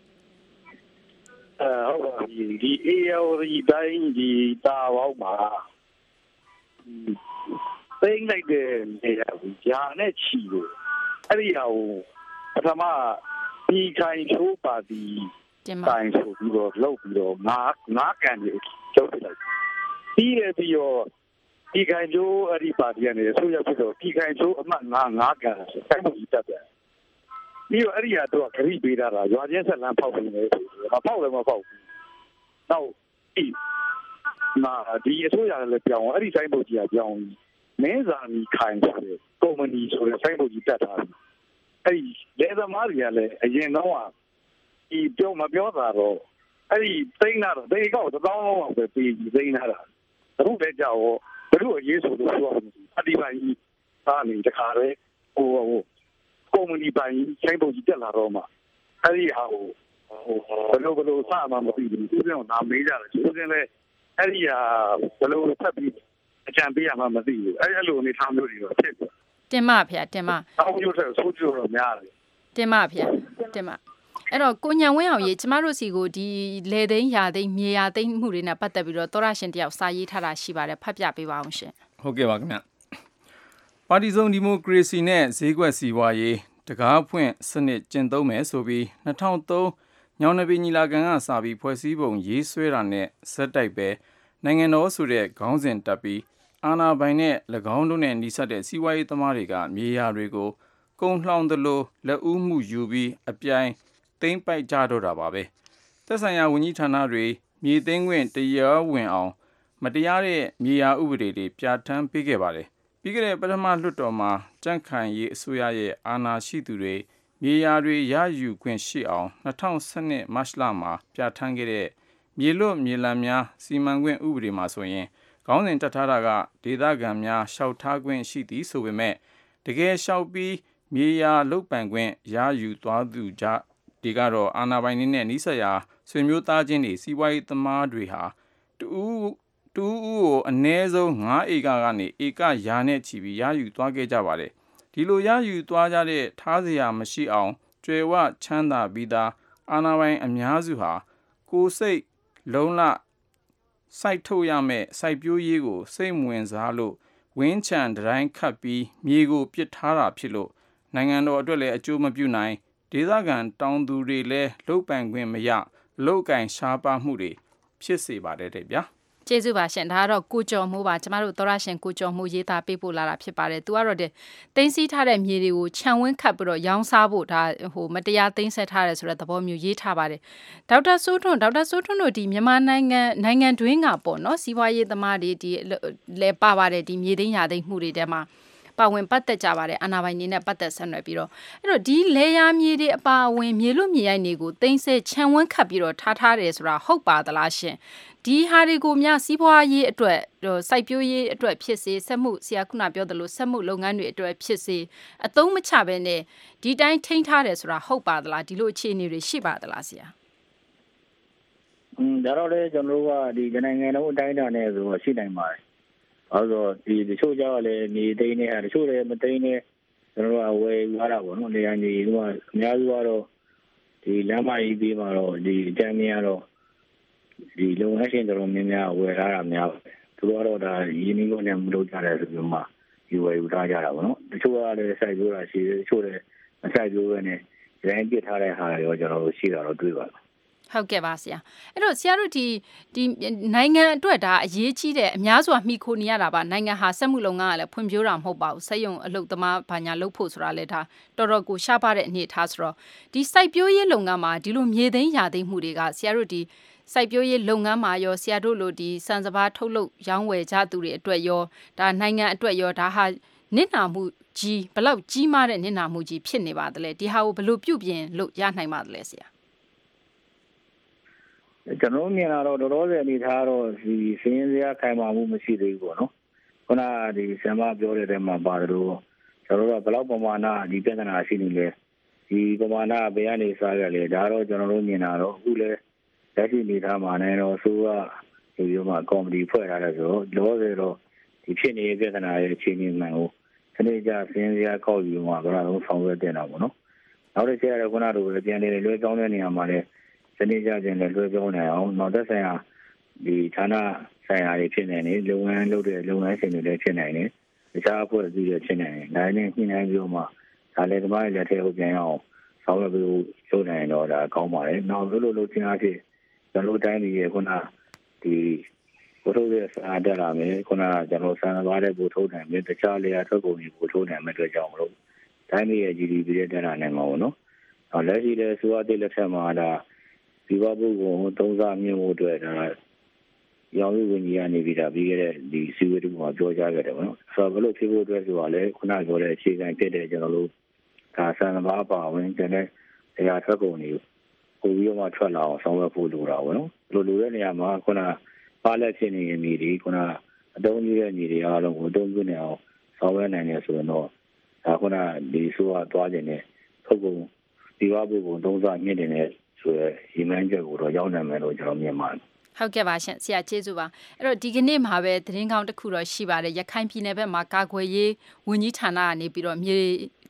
အဲဟုတ်ပါပြီဒီအေယောဒီတိုင်းဒီတာပေါင်းမှာသိမ့်လိုက်တဲ့နေရာကိုဂျာနဲ့ချီလို့အဲ့ဒီဟာကိုပထမဒီခိုင်ချိုးပါတီတိုင်းဆိုပြီးတော့လောက်ပြီးတော့ငါးငါးကန်ကြီးကျုပ်လိုက်ပြီးရပြီးတော့ဒီခိုင်ချိုးအဲ့ဒီပါတီကနေဆိုရပြီးတော့ဒီခိုင်ချိုးအမှတ်ငါးငါးကန်ဆိုတိုင်းကြီးတက်တယ်ပြီးတော့အဲ့ဒီကတော့ဂရိပေးတာလားရွာချင်းဆက်လမ်းဖောက်နေတယ်မဖောက်လည်းမဖောက်ဘူးနောက်ဒီနာဒီအစိုးရလည်းပြောင်းအဲ့ဒီဆိုင်ပုတ်ကြီးကပြောင်းမင်းစာမီခိုင်ဆိုတဲ့ကုမ္ပဏီဆိုတဲ့ဆိုင်ပုတ်ကြီးတက်ထားတယ်အဲ့ဒီလေသမားတွေကလည်းအရင်တော့ဒီပြောမပြောတာတော့အဲ့ဒီသိန်းလာတော့ဒီကောက်တစ်သောင်းလောက်ပဲပြီးသိန်းလာတာအခုလည်းကြောက်ဘယ်လိုအရေးဆိုလို့ပြောရမလဲအဒီပိုင်းကြီးအားနေတခါလေဟိုဟိုကုမ္ပဏီပိုင်းဆိုင်ပုတ်ကြီးတက်လာတော့မှအဲ့ဒီဟာကိုဘယ်လိုဘယ်လိုစမှမသိဘူးသူကနားမေးကြတယ်သူကလည်းအဲ့ဒီဟာဘယ်လိုဆက်ပြီးအကြံပေးရမှမသိဘူးအဲ့အဲ့လိုအနေထားမျိုးတွေတော့ဖြစ်တယ်တင်မဖေတင်မအောက်ရုပ်ထက်ဆိုးကျိုးတော့များတယ်တင်မဖေတင်မအဲ့တော့ကိုညံဝင်းအောင်ရေကျမတို့စီကိုဒီလေသိန်းရာသိန်းမြေယာသိန်းမှုတွေနဲ့ပတ်သက်ပြီးတော့သောရရှင်တယောက်စာရေးထားတာရှိပါတယ်ဖတ်ပြပေးပါအောင်ရှင်ဟုတ်ကဲ့ပါခင်ဗျပါတီစုံဒီမိုကရေစီနဲ့ဈေးကွက်စီးပွားရေးတကားဖွင့်စနစ်ကျင့်သုံးမယ်ဆိုပြီး၂၀၀၃ညောင်နှပင်ညီလာခံကစပြီးဖွဲ့စည်းပုံရေးဆွဲတာနဲ့ဇက်တိုက်ပဲနိုင်ငံတော်ဆိုတဲ့ခေါင်းစဉ်တက်ပြီးအာဏာပိုင်နဲ့၎င်းတို့နဲ့နှိစက်တဲ့စီးပွားရေးသမားတွေကမြေယာတွေကိုကုန်းလှောင်သလိုလက်ဦးမှုယူပြီးအပြိုင်သိမ်းပိုက်ကြတော့တာပါပဲသက်ဆိုင်ရာဝန်ကြီးဌာနတွေမြေသိမ်းခွင့်တရားဝင်အောင်မတရားတဲ့မြေယာဥပဒေတွေပြဋ္ဌာန်းပေးခဲ့ပါတယ်ပြီးခဲ့တဲ့ပထမလွှတ်တော်မှာကြန့်ခိုင်ရေးအစိုးရရဲ့အာဏာရှိသူတွေမြေယာတွေရယူခွင့်ရှိအောင်၂၀၁၂မတ်လမှာပြဋ္ဌာန်းခဲ့တဲ့မြေလွတ်မြေလမ်းများစီမံခွင့်ဥပဒေမှာဆိုရင်ခေါင်းစဉ်တက်ထားတာကဒေသခံများရှောက်ထားခွင့်ရှိသည်ဆိုပေမဲ့တကယ်ရှောက်ပြီးမြေယာလုတ်ပိုင်ခွင့်ရယူသွားသူကြဒီကတော့အာဏာပိုင်တွေနဲ့နှိစက်ရာဆွေမျိုးသားချင်းတွေစီးပွားရေးသမားတွေဟာတူတူကိုအနည်းဆုံး၅ဧကကနေဧကရာနဲ့ချီပြီးရယူသွားခဲ့ကြပါတယ်ဒီလိုရယူသွားကြတဲ့ထားစရာမရှိအောင်ကျွယ်ဝချမ်းသာပြီးသားအာဏာပိုင်အများစုဟာကိုယ်စိတ်လုံးလစိုက်ထုတ်ရမယ့်စိုက်ပျိုးရေးကိုစိတ်ဝင်စားလို့ဝင်းချံတိုင်းခတ်ပြီးမြေကိုပစ်ထားတာဖြစ်လို့နိုင်ငံတော်အတွက်လည်းအကျိုးမပြုနိုင်ဒေသခံတောင်သူတွေလည်းလုတ်ပိုင်ခွင့်မရလုတ်ကင်ရှားပါမှုတွေဖြစ်စေပါတယ်တဲ့ဗျာကျေးဇူးပါရှင်ဒါကတော့ကိုကျော်မိုးပါကျမတို့သောရရှင်ကိုကျော်မိုးရေးသားပေးပို့လာတာဖြစ်ပါတယ်သူကတော့တဲ့တင်းစီးထားတဲ့မြေတွေကိုခြံဝင်းခတ်ပြီးတော့ရောင်းစားဖို့ဒါဟိုမတရားသိမ်းဆက်ထားတယ်ဆိုတဲ့သဘောမျိုးရေးထားပါတယ်ဒေါက်တာစိုးထွန်းဒေါက်တာစိုးထွန်းတို့ဒီမြန်မာနိုင်ငံနိုင်ငံတွင်းကပေါ့နော်စီးပွားရေးသမားတွေဒီလဲပါပါတယ်ဒီမြေသိမ်းရာသိမ်းမှုတွေထဲမှာပါဝင်ပတ်သက်ကြပါတယ်အာဏာပိုင်တွေနဲ့ပတ်သက်ဆက်နွယ်ပြီးတော့အဲ့တော့ဒီလေယာမြေတွေအပါအဝင်မြေလွတ်မြေရိုက်တွေကိုသိမ်းဆဲခြံဝန်းခတ်ပြီးတော့ထားထားတယ်ဆိုတာဟုတ်ပါသလားရှင်ဒီဟာတွေကိုများစီးပွားရေးအတွက်စိုက်ပျိုးရေးအတွက်ဖြစ်စေစက်မှုဆရာခုနပြောသလိုစက်မှုလုပ်ငန်းတွေအတွက်ဖြစ်စေအသုံးမချဘဲနဲ့ဒီတိုင်းထိန်းထားတယ်ဆိုတာဟုတ်ပါသလားဒီလိုအခြေအနေတွေရှိပါသလားဆရာอืมဒါတော့လေကျွန်တော်တို့ကဒီနိုင်ငံတော်အတိုင်းအတာနဲ့ဆိုတော့ရှိနိုင်ပါတယ်အဲဆိုဒီတချို့ကြောက်လည်းနေသိန်းနဲ့တချို့လည်းမသိန်းနဲ့ကျွန်တော်တို့ကဝယ်ယူရတာပေါ့နော်နေရာနေဒီကအများစုကတော့ဒီလမ်းမကြီးပြီးမှတော့ဒီအတန်းမြင်ရတော့ဒီလုံငန်းရှင်တော်များများဝယ်ထားတာများပါတယ်သူတို့ကတော့ဒါရင်းနှီးမှုနဲ့မလုပ်ကြတဲ့ဆိုပြီးမှယူဝယ်ယူထားကြတာပေါ့နော်တချို့ကလည်းစိုက်ပျိုးတာရှိတယ်တချို့လည်းမစိုက်ပျိုးဘဲနဲ့ရိုင်းပစ်ထားတဲ့ဟာတွေရောကျွန်တော်တို့ရှိတာတော့တွေ့ပါတယ်ဟုတ်ကဲ့ပါဆရာအဲ့တော့ဆရာတို့ဒီဒီနိုင်ငံအတွက်ဒါအရေးကြီးတဲ့အများစုကမှီခိုနေရတာပါနိုင်ငံဟာစက်မှုလုပ်ငန်းကလည်းဖွံ့ဖြိုးတာမဟုတ်ပါဘူးစက်ရုံအလုပ်သမားဘာညာလုပ်ဖို့ဆိုတာလည်းဒါတော်တော်ကိုရှားပါတဲ့အနေအထားဆိုတော့ဒီစိုက်ပျိုးရေးလုပ်ငန်းမှာဒီလိုမြေသိမ်းရာသိမ်းမှုတွေကဆရာတို့ဒီစိုက်ပျိုးရေးလုပ်ငန်းမှာရောဆရာတို့လိုဒီစံစဘာထုတ်လုပ်ရောင်းဝယ်ကြသူတွေအတွက်ရောဒါနိုင်ငံအတွက်ရောဒါဟာနစ်နာမှုကြီးဘလောက်ကြီးမားတဲ့နစ်နာမှုကြီးဖြစ်နေပါသလဲဒီဟာကိုဘယ်လိုပြုပြင်လို့ရနိုင်ပါသလဲဆရာကျွန်တော်မြင်လာတော့တော်တော်လေးအနေထားတော့ဒီစင်းစရာခိုင်မာမှုမရှိသေးဘူးပေါ့နော်ခုနကဒီဆံမပြောတဲ့တဲမှာပါတယ်လို့ကျွန်တော်တို့ကဘယ်လောက်ပမာဏဒီပြဿနာရှိနေလဲဒီပမာဏဘယ်ကနေစားရလဲဒါတော့ကျွန်တော်တို့မြင်လာတော့အခုလဲလက်ရှိအနေထားမှာလည်းတော့ဆိုးကဒီလိုမှကော်မတီဖွဲ့ထားတယ်ဆိုတော့လောဆယ်တော့ဒီဖြစ်နေတဲ့ပြဿနာရဲ့အခြေအနေမှန်ကိုခဏကြာစင်းစရာကောက်ယူမှဘယ်တော့ဆောင်ရွက်တင်တာပေါ့နော်နောက်တစ်ချက်ကတော့ခုနကလိုပြန်နေလွှဲပြောင်းတဲ့နေရာမှာလည်းစနေကြခြင်းလည်းလွှဲပြောင်းနိုင်အောင်နောက်သက်ဆိုင်ရာဒီဌာနဆိုင်ရာတွေဖြစ်နေတယ်လုပ်ငန်းလုပ်တဲ့လုပ်ငန်းရှင်တွေလည်းဖြစ်နိုင်တယ်တခြားအဖွဲ့အစည်းတွေဖြစ်နိုင်တယ်ဒါနဲ့ညှိနှိုင်းပြီးမှဒါလည်းဒီမှာလက်ထဲကိုပြန်အောင်ဆောင်ရွက်ပြီးလုပ်နိုင်တော့ဒါကောင်းပါတယ်နောက်လို့လို့လုပ်ခြင်းအဖြစ်ကျွန်တော်တိုင်းပြည်ရဲ့ခုနဒီဘုထုတ်ရဲ့စာတက်လာမယ်ခုနကကျွန်တော်ဆန်သွားတဲ့ဘုထုတ်နိုင်မယ်တခြားလေယာထွက်ကုန်တွေဘုထုတ်နိုင်မယ်အတွက်ကြောင့်မလို့တိုင်းပြည်ရဲ့ ဂျီ ဒီ ပီ ရဲ့တက်လာနိုင်မှာပေါ့နော်နောက်လက်ရှိတဲ့ဆိုအပ်တဲ့လက်ထက်မှာဒါဒီဘဘုကိုသုံးစားမြင့်ဖို့အတွက်ဒါရောင်းရဝင်ကြီးကနေပြီးတာပြီးခဲ့တဲ့ဒီစီဝေးတူမှာပြောကြားခဲ့တယ်ပေါ့နော်ဆိုတော့ဘလို့ဖြစ်ဖို့အတွက်ဆိုတာလေခုနပြောတဲ့အခြေခံဖြစ်တဲ့ကျွန်တော်တို့ဒါဆန်ဘာပါဝင်တဲ့နေရာထွက်ကုန်တွေပို့ပြီးတော့ထွက်လာအောင်ဆောင်ရွက်ဖို့လိုတာပေါ့နော်လိုလိုတဲ့နေရာမှာခုနပါလက်ဖြစ်နေတဲ့မြေတွေခုနအတုံးကြီးတဲ့မြေတွေအားလုံးကိုအတုံးပြုနေအောင်ဆောင်ရွက်နိုင်တယ်ဆိုရင်တော့ဒါခုနဒီဆိုကသွားခြင်းနဲ့ထုတ်ကုန်ဒီဘဘုကိုသုံးစားမြင့်တယ်ဆိုရယ်ဒီမှန်းချက်ကိုတော့ရောက်နိုင်မယ်လို့ကျွန်တော်မြင်ပါတယ်ဟုတ်ကဲ့ပါရှင်ဆရာကျေးဇူးပါအဲ့တော့ဒီကနေ့မှာပဲသတင်းကောင်းတစ်ခုတော့ရှိပါတယ်ရခိုင်ပြည်နယ်ဘက်မှာကာကွယ်ရေးဝန်ကြီးဌာနကနေပြီးတော့မြေ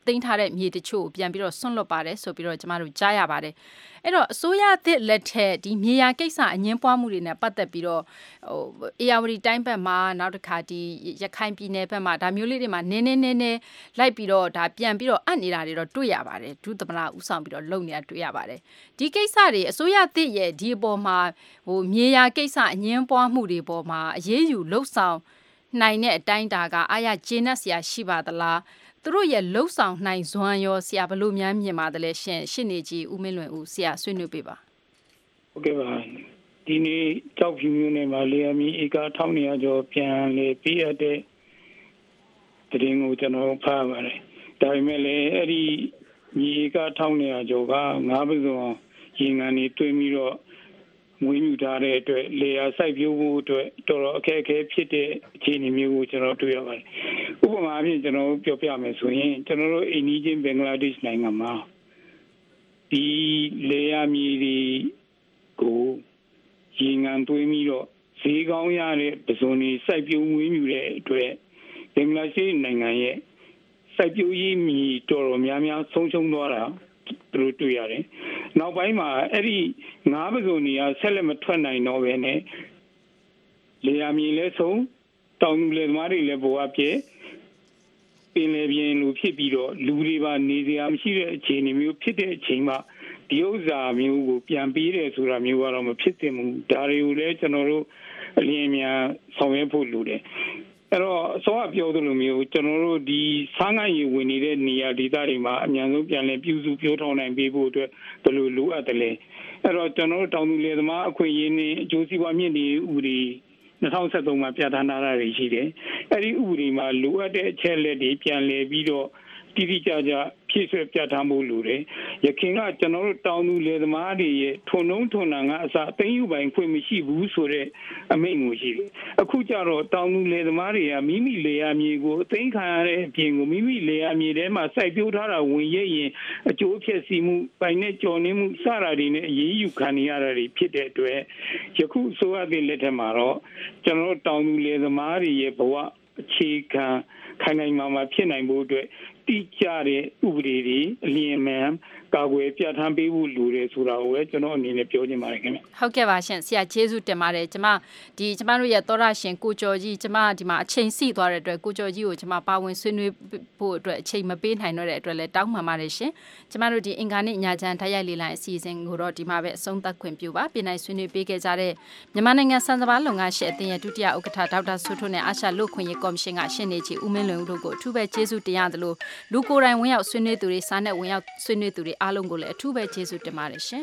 သိမ်းထားတဲ့မြေတချို့ကိုပြန်ပြီးတော့ဆွန့်လွတ်ပါတယ်ဆိုပြီးတော့ကျမတို့ကြားရပါတယ်အဲ့တော့အစိုးရသစ်လက်ထက်ဒီမြေယာကိစ္စအငင်းပွားမှုတွေနဲ့ပတ်သက်ပြီးတော့ဟိုအေယာဝတီတိုင်းဘက်မှာနောက်တစ်ခါဒီရခိုင်ပြည်နယ်ဘက်မှာဒါမျိုးလေးတွေမှာနင်းနင်းနင်းနင်းလိုက်ပြီးတော့ဒါပြန်ပြီးတော့အပ်နေတာတွေတော့တွေ့ရပါတယ်ဒုသမလာဦးဆောင်ပြီးတော့လုပ်နေတာတွေ့ရပါတယ်ဒီကိစ္စတွေအစိုးရသစ်ရဲ့ဒီအပေါ်မှာဟိုမြေယာကိစ္စအငင်းပွားမှုတွေပေါ်မှာအရေးယူလှုပ်ဆောင်နိုင်တဲ့အတိုင်းတာကအာရဂျင်းနဲ့ဆရာရှိပါသလားသူတို့ရဲ့လှုပ်ဆောင်နိုင်စွမ်းရောဆရာဘလို့များမြင်ပါတယ်ရှင်ရှင်းနေကြီးဦးမင်းလွင်ဦးဆရာဆွေးနွေးပေးပါဟုတ်ကဲ့ပါဒီနေ့ကြောက်ဖြူမျိုးနဲ့မှာလေအမီဧကတစ်ထောင်နှစ်ရာကျော်ပြန်လေပြည့်ရတဲ့တရင်ကိုကျွန်တော်ဖတ်ပါတယ်ဒါပေမဲ့လည်းအဲ့ဒီညီဧကတစ်ထောင်နှစ်ရာကျော်ကငါးပစုံရင်ငံနေတွင်းပြီးတော့မွေးမြူထားတဲ့အတွက်လေယာစိုက်ပျိုးဖို့အတွက်တော်တော်အခက်အခဲဖြစ်တဲ့အခြေအနေမျိုးကိုကျွန်တော်တွေ့ရပါတယ်ဥပမာအဖြစ်ကျွန်တော်ပြောပြမယ်ဆိုရင်ကျွန်တော်တို့အိန္ဒိယဘင်္ဂလားဒေ့ရှ်နိုင်ငံမှာဒီလေယာမြေတွေကိုရေငန်သွင်းပြီးတော့ဈေးကောင်းရတဲ့ပစုံတွေစိုက်ပျိုးမွေးမြူတဲ့အတွက်ဘင်္ဂလားဒေ့ရှ်နိုင်ငံရဲ့စိုက်ပျိုးရေးမြေတော်တော်များများဆုံးရှုံးသွားတာသူတို့တွေ့ရတယ်။နောက်ပိုင်းမှာအဲ့ဒီငါးပစုံတွေကဆက်လက်မထွက်နိုင်တော့ဘဲနဲ့လေယာမြေလဲဆုံးတောင်သူလယ်သမားတွေလည်းဘဝပြည့်ပင်လယ်ပြင်လိုဖြစ်ပြီးတော့လူတွေပါနေစရာမရှိတဲ့အခြေအနေမျိုးဖြစ်တဲ့အချိန်မှာဒီဥစ္စာမျိုးကိုပြန်ပေးတယ်ဆိုတာမျိုးကတော့မဖြစ်သင့်ဘူး။ဒါတွေကိုလည်းကျွန်တော်တို့အလျင်အမြန်ဆောင်ရွက်ဖို့လိုတယ်။အဲ့တော့အစောကပြောသလိုမျိုးကျွန်တော်တို့ဒီဆန်းငတ်ရေဝင်နေတဲ့နေရာဒေသတွေမှာအများဆုံးပြန်လည်ပြုစုပြောထောင်နိုင်ပေးဖို့အတွက်ဘယ်လိုလိုအပ်တယ်လဲအဲ့တော့ကျွန်တော်တို့တောင်သူလယ်သမားအခွင့်အရေးနဲ့အကျိုးစီးပွားမြင့်တင်ဥပဒေ၂၀၁၃မှာပြဋ္ဌာန်းထားတာတွေရှိတယ်အဲ့ဒီဥပဒေမှာလိုအပ်တဲ့အချက်လက်တွေပြန်လည်ပြီးတော့တိတိကျကျဖြည့်ဆွဲပြဋ္ဌာန်းဖို့လိုတယ်ရခင်ကကျွန်တော်တို့တောင်သူလယ်သမားတွေရဲ့ထွန်းနှုံးထွန်းနှံကအစအသိယူပိုင်ခွင့်မရှိဘူးဆိုတဲ့အမိန့်ကိုရှိတယ်အခုကျတော့တောင်သူလယ်သမားတွေကမိမိလယ်ယာမြေကိုအသိခံရတဲ့အပြင်ကိုမိမိလယ်ယာမြေထဲမှာစိုက်ပျိုးထားတာဝင်ရရင်အကျိုးဖြစ်စီမှုပိုင်နဲ့ကြော်နေမှုစတာတွေနဲ့အရေးယူခံရတာတွေဖြစ်တဲ့အတွက်ယခုအစိုးရသစ်လက်ထက်မှာတော့ကျွန်တော်တို့တောင်သူလယ်သမားတွေရဲ့ဘဝအခြေခံခိုင်နိုင်မှာမှာဖြစ်နိုင်ဖို့အတွက်တိကျတဲ့ဥပဒေတွေအလျင်မြန်ကာကွယ်ပြဋ္ဌာန်းပေးဖို့လိုတယ်ဆိုတာကိုလည်းကျွန်တော်အနေနဲ့ပြောချင်ပါတယ်ခင်ဗျဟုတ်ကဲ့ပါရှင်ဆရာကျေးဇူးတင်ပါတယ်ကျွန်မဒီကျွန်မတို့ရဲ့သောရရှင်ကိုကျော်ကြီးကျွန်မဒီမှာအချိန်စီသွားတဲ့အတွက်ကိုကျော်ကြီးကိုကျွန်မပါဝင်ဆွေးနွေးဖို့အတွက်အချိန်မပေးနိုင်တော့တဲ့အတွက်လည်းတောင်းပန်ပါတယ်ရှင်ကျွန်မတို့ဒီအင်္ဂါနေ့ညချမ်းတိုက်ရိုက်လေးလိုင်းအစီအစဉ်ကိုတော့ဒီမှာပဲအဆုံးသတ်ခွင့်ပြုပါပြည်နိုင်ဆွေးနွေးပေးခဲ့ကြတဲ့မြန်မာနိုင်ငံစံစဘာလုပ်ငန်းရှင်အသင်းရဲ့ဒုတိယဥက္ကဋ္ဌဒေါက်တာဆွေထွန်းနဲ့အာရှလူ့ခွင့်ရေးကော်မရှင်ကရှင်းနေချီဦးမင်းလွင်ဦးတို့ကိုအထူးပဲကျေးဇူးတင်ရတယ်လို့လူကိုယ်တိုင်ဝင်ရောက်ဆွေးနွေးသူတွေစာနဲ့ဝင်ရောက်ဆွေးနွေးသူတွေအားလုံးကိုလည်းအထူးပဲကျေးဇူးတင်ပါတယ်ရှင်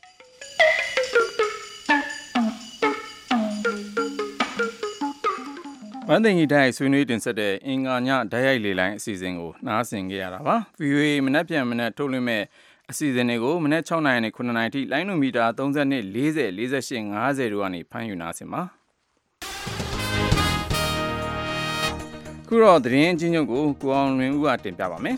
မန်တင်ကြီးတိုင်းဆွေးနွေးတင်ဆက်တဲ့အင်္ဂါညဓာတ်ရိုက်လေလိုင်းအစီအစဉ်ကိုနားဆင်ကြရတာပါ ဗီအိုအေ မနက်ပြန်မနက်ထုတ်လွှင့်မဲ့အစီအစဉ်တွေကိုမနက်၆နာရီနဲ့၇နာရီထိလိုင်းနိုမီတာ၃၂ ၄၀ ၄၈ ၅၀တို့ကနေဖမ်းယူနာဆင်ပါခုတော့သတင်းအချင်းချုပ်ကိုကိုအောင်လွင်ဦးကတင်ပြပါမယ်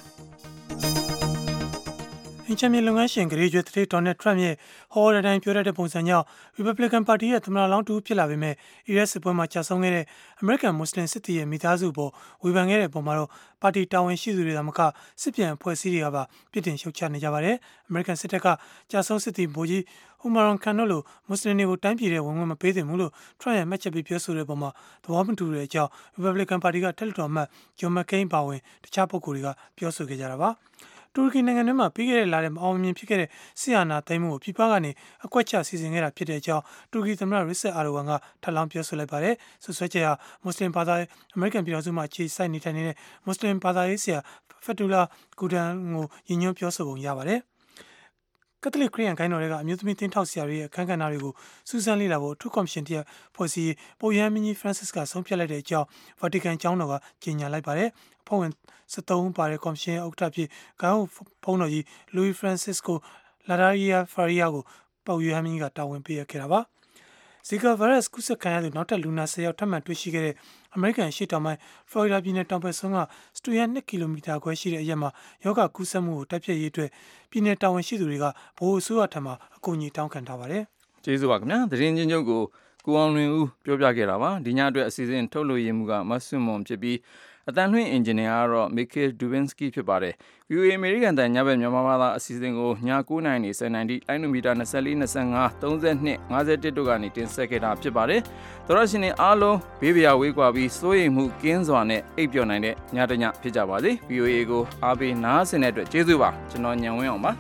အင်ချမ်းမြေလုပ်ငန်းရှင်ဂရေကျွဲသတိဒေါ်နယ်ထရန့်ရဲ့ဟော်ရတိုင်းပြောတဲ့ပုံစံကြောင့် Republican Party ရဲ့သမ္မတလောင်းတူဖြစ်လာပေမဲ့ အီရတ်စစ်ပွဲမှာကြာဆုံးခဲ့တဲ့ American Muslim စစ်သည်ရဲ့မိသားစုပေါ်ဝေဖန်ခဲ့တဲ့ပုံမှာတော့ပါတီတာဝန်ရှိသူတွေသာမကစစ်ပြန်အဖွဲ့အစည်းတွေကပါပြစ်တင်ရှုတ်ချနေကြပါတယ်။ American စစ်တပ်ကကြာဆုံးစစ်သည်ဗိုလ်ကြီး Umar Khan တို့လိုမွတ်စလင်တွေကိုတိုင်းပြည်ထဲဝင်ဝင်မပေးသင့်ဘူးလို့ Trump ရဲ့မှတ်ချက်ပေးပြောဆိုတဲ့ပုံမှာသဘောမတူတဲ့အကြောင်း Republican Party ကတက်လက်တော်အမတ် John McCain ပါဝင်တခြားပုဂ္ဂိုလ်တွေကပြောဆိုခဲ့ကြတာပါ။တူရကီနိုင်ငံထဲမှာပြီးခဲ့တဲ့လထဲမှာအောင်မြင်ဖြစ်ခဲ့တဲ့ဆီယာနာသိမ်းမှုကိုပြည်ပကနေအကွက်ချစီစဉ်ခဲ့တာဖြစ်တဲ့အကြောင်းတူရကီသမ္မတရစ်ဆက်အာဒိုဝမ်ကထပ်လောင်းပြောဆိုလိုက်ပါတယ်။ဆွဆွဲချက်ဟာမွတ်စလင်ဘာသာအမေရိကန်ပြည်ထောင်စုမှာအခြေစိုက်နေထိုင်နေတဲ့မွတ်စလင်ဘာသာရေးဆရာဖက်တူလာဂူဒန်ကိုယဉ်ညွှန်းပြောဆိုပုံရပါတယ်။ကက်သလစ်ခရစ်ယာန်ဂိုင်းတော်တွေကအမျိုးသမီးသင်းထောက်ဆရာတွေရဲ့အခမ်းကဏ္ဍတွေကိုစူးစမ်းလေ့လာဖို့အထူးကော်မရှင်တရက်ဖွဲ့စည်းပိုရန်မင်းကြီးဖရန့်စစ်ကဆုံးဖြတ်လိုက်တဲ့အကြောင်းဗာတီကန်ကျောင်းတော်ကကြေညာလိုက်ပါတယ်။အဖွဲ့ဝင်စက်သုံးပါတဲ့ကော်မရှင်ဥက္ကဋ္ဌဖြစ်ဂိုင်းဖုန်းတော်ကြီးလူဝီဖရန်စစ်ကိုလာဒါရီယာဖာရီယာကိုပေါ့ယူဟမ်မင်းကတာဝန်ပေးရခဲ့တာပါ။ Zika virus ကူးစက်ခံရသူနောက်ထပ်လူနာဆယ်ယောက်ထပ်မံတွေ့ရှိခဲ့တဲ့အမေရိကန်ရှေ့တောင်ပိုင်းဖလော်ရီဒါပြည်နယ်တောင်ဘက်ဆုံးကစတူယန်နှစ်ကီလိုမီတာခွဲရှိတဲ့အရက်မှာယောဂကူးစက်မှုကိုတိုက်ဖျက်ရေးအတွက်ပြည်နယ်တာဝန်ရှိသူတွေကဗဟိုအစိုးရထံမှအကူအညီတောင်းခံထားပါတယ်။ကျေးဇူးပါခင်ဗျာ။သတင်းချင်းချုပ်ကိုကိုအောင်လွင်ဦးပြောပြခဲ့တာပါ။ဒီညအတွက်အစီအစဉ်ထုတ်လွှင့်ရမှုကမဆွတ်မွန်ဖြစ်ပြီးအတန်လွှင့်အင်ဂျင်နီယာကတော့ Mikhail Dubinsky ဖြစ်ပါတယ် ဗီအိုအေ အမေရိကန်တန်ညဘက်မြန်မာဘာသာအစီအစဉ်ကိုည9နာရီနေ10နာရီလိုင်းနိုမီတာ24 25 32 51တို့ကနေတင်ဆက်ခဲ့တာဖြစ်ပါတယ်သောရရှင်တွေအားလုံးဘေးပရာဝေးကွာပြီးစိုးရိမ်မှုကင်းစွာနဲ့အိပ်ပျော်နိုင်တဲ့ညတညဖြစ်ကြပါစေ ဗီအိုအေ ကိုအားပေးနားဆင်တဲ့အတွက်ကျေးဇူးပါကျွန်တော်ညံဝင်းအောင်ပါ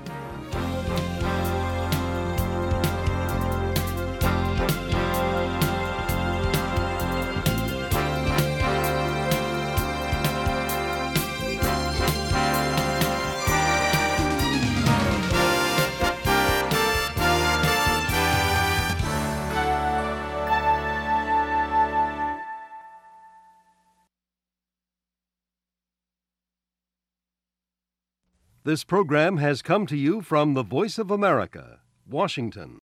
This program has come to you from the Voice of America, Washington.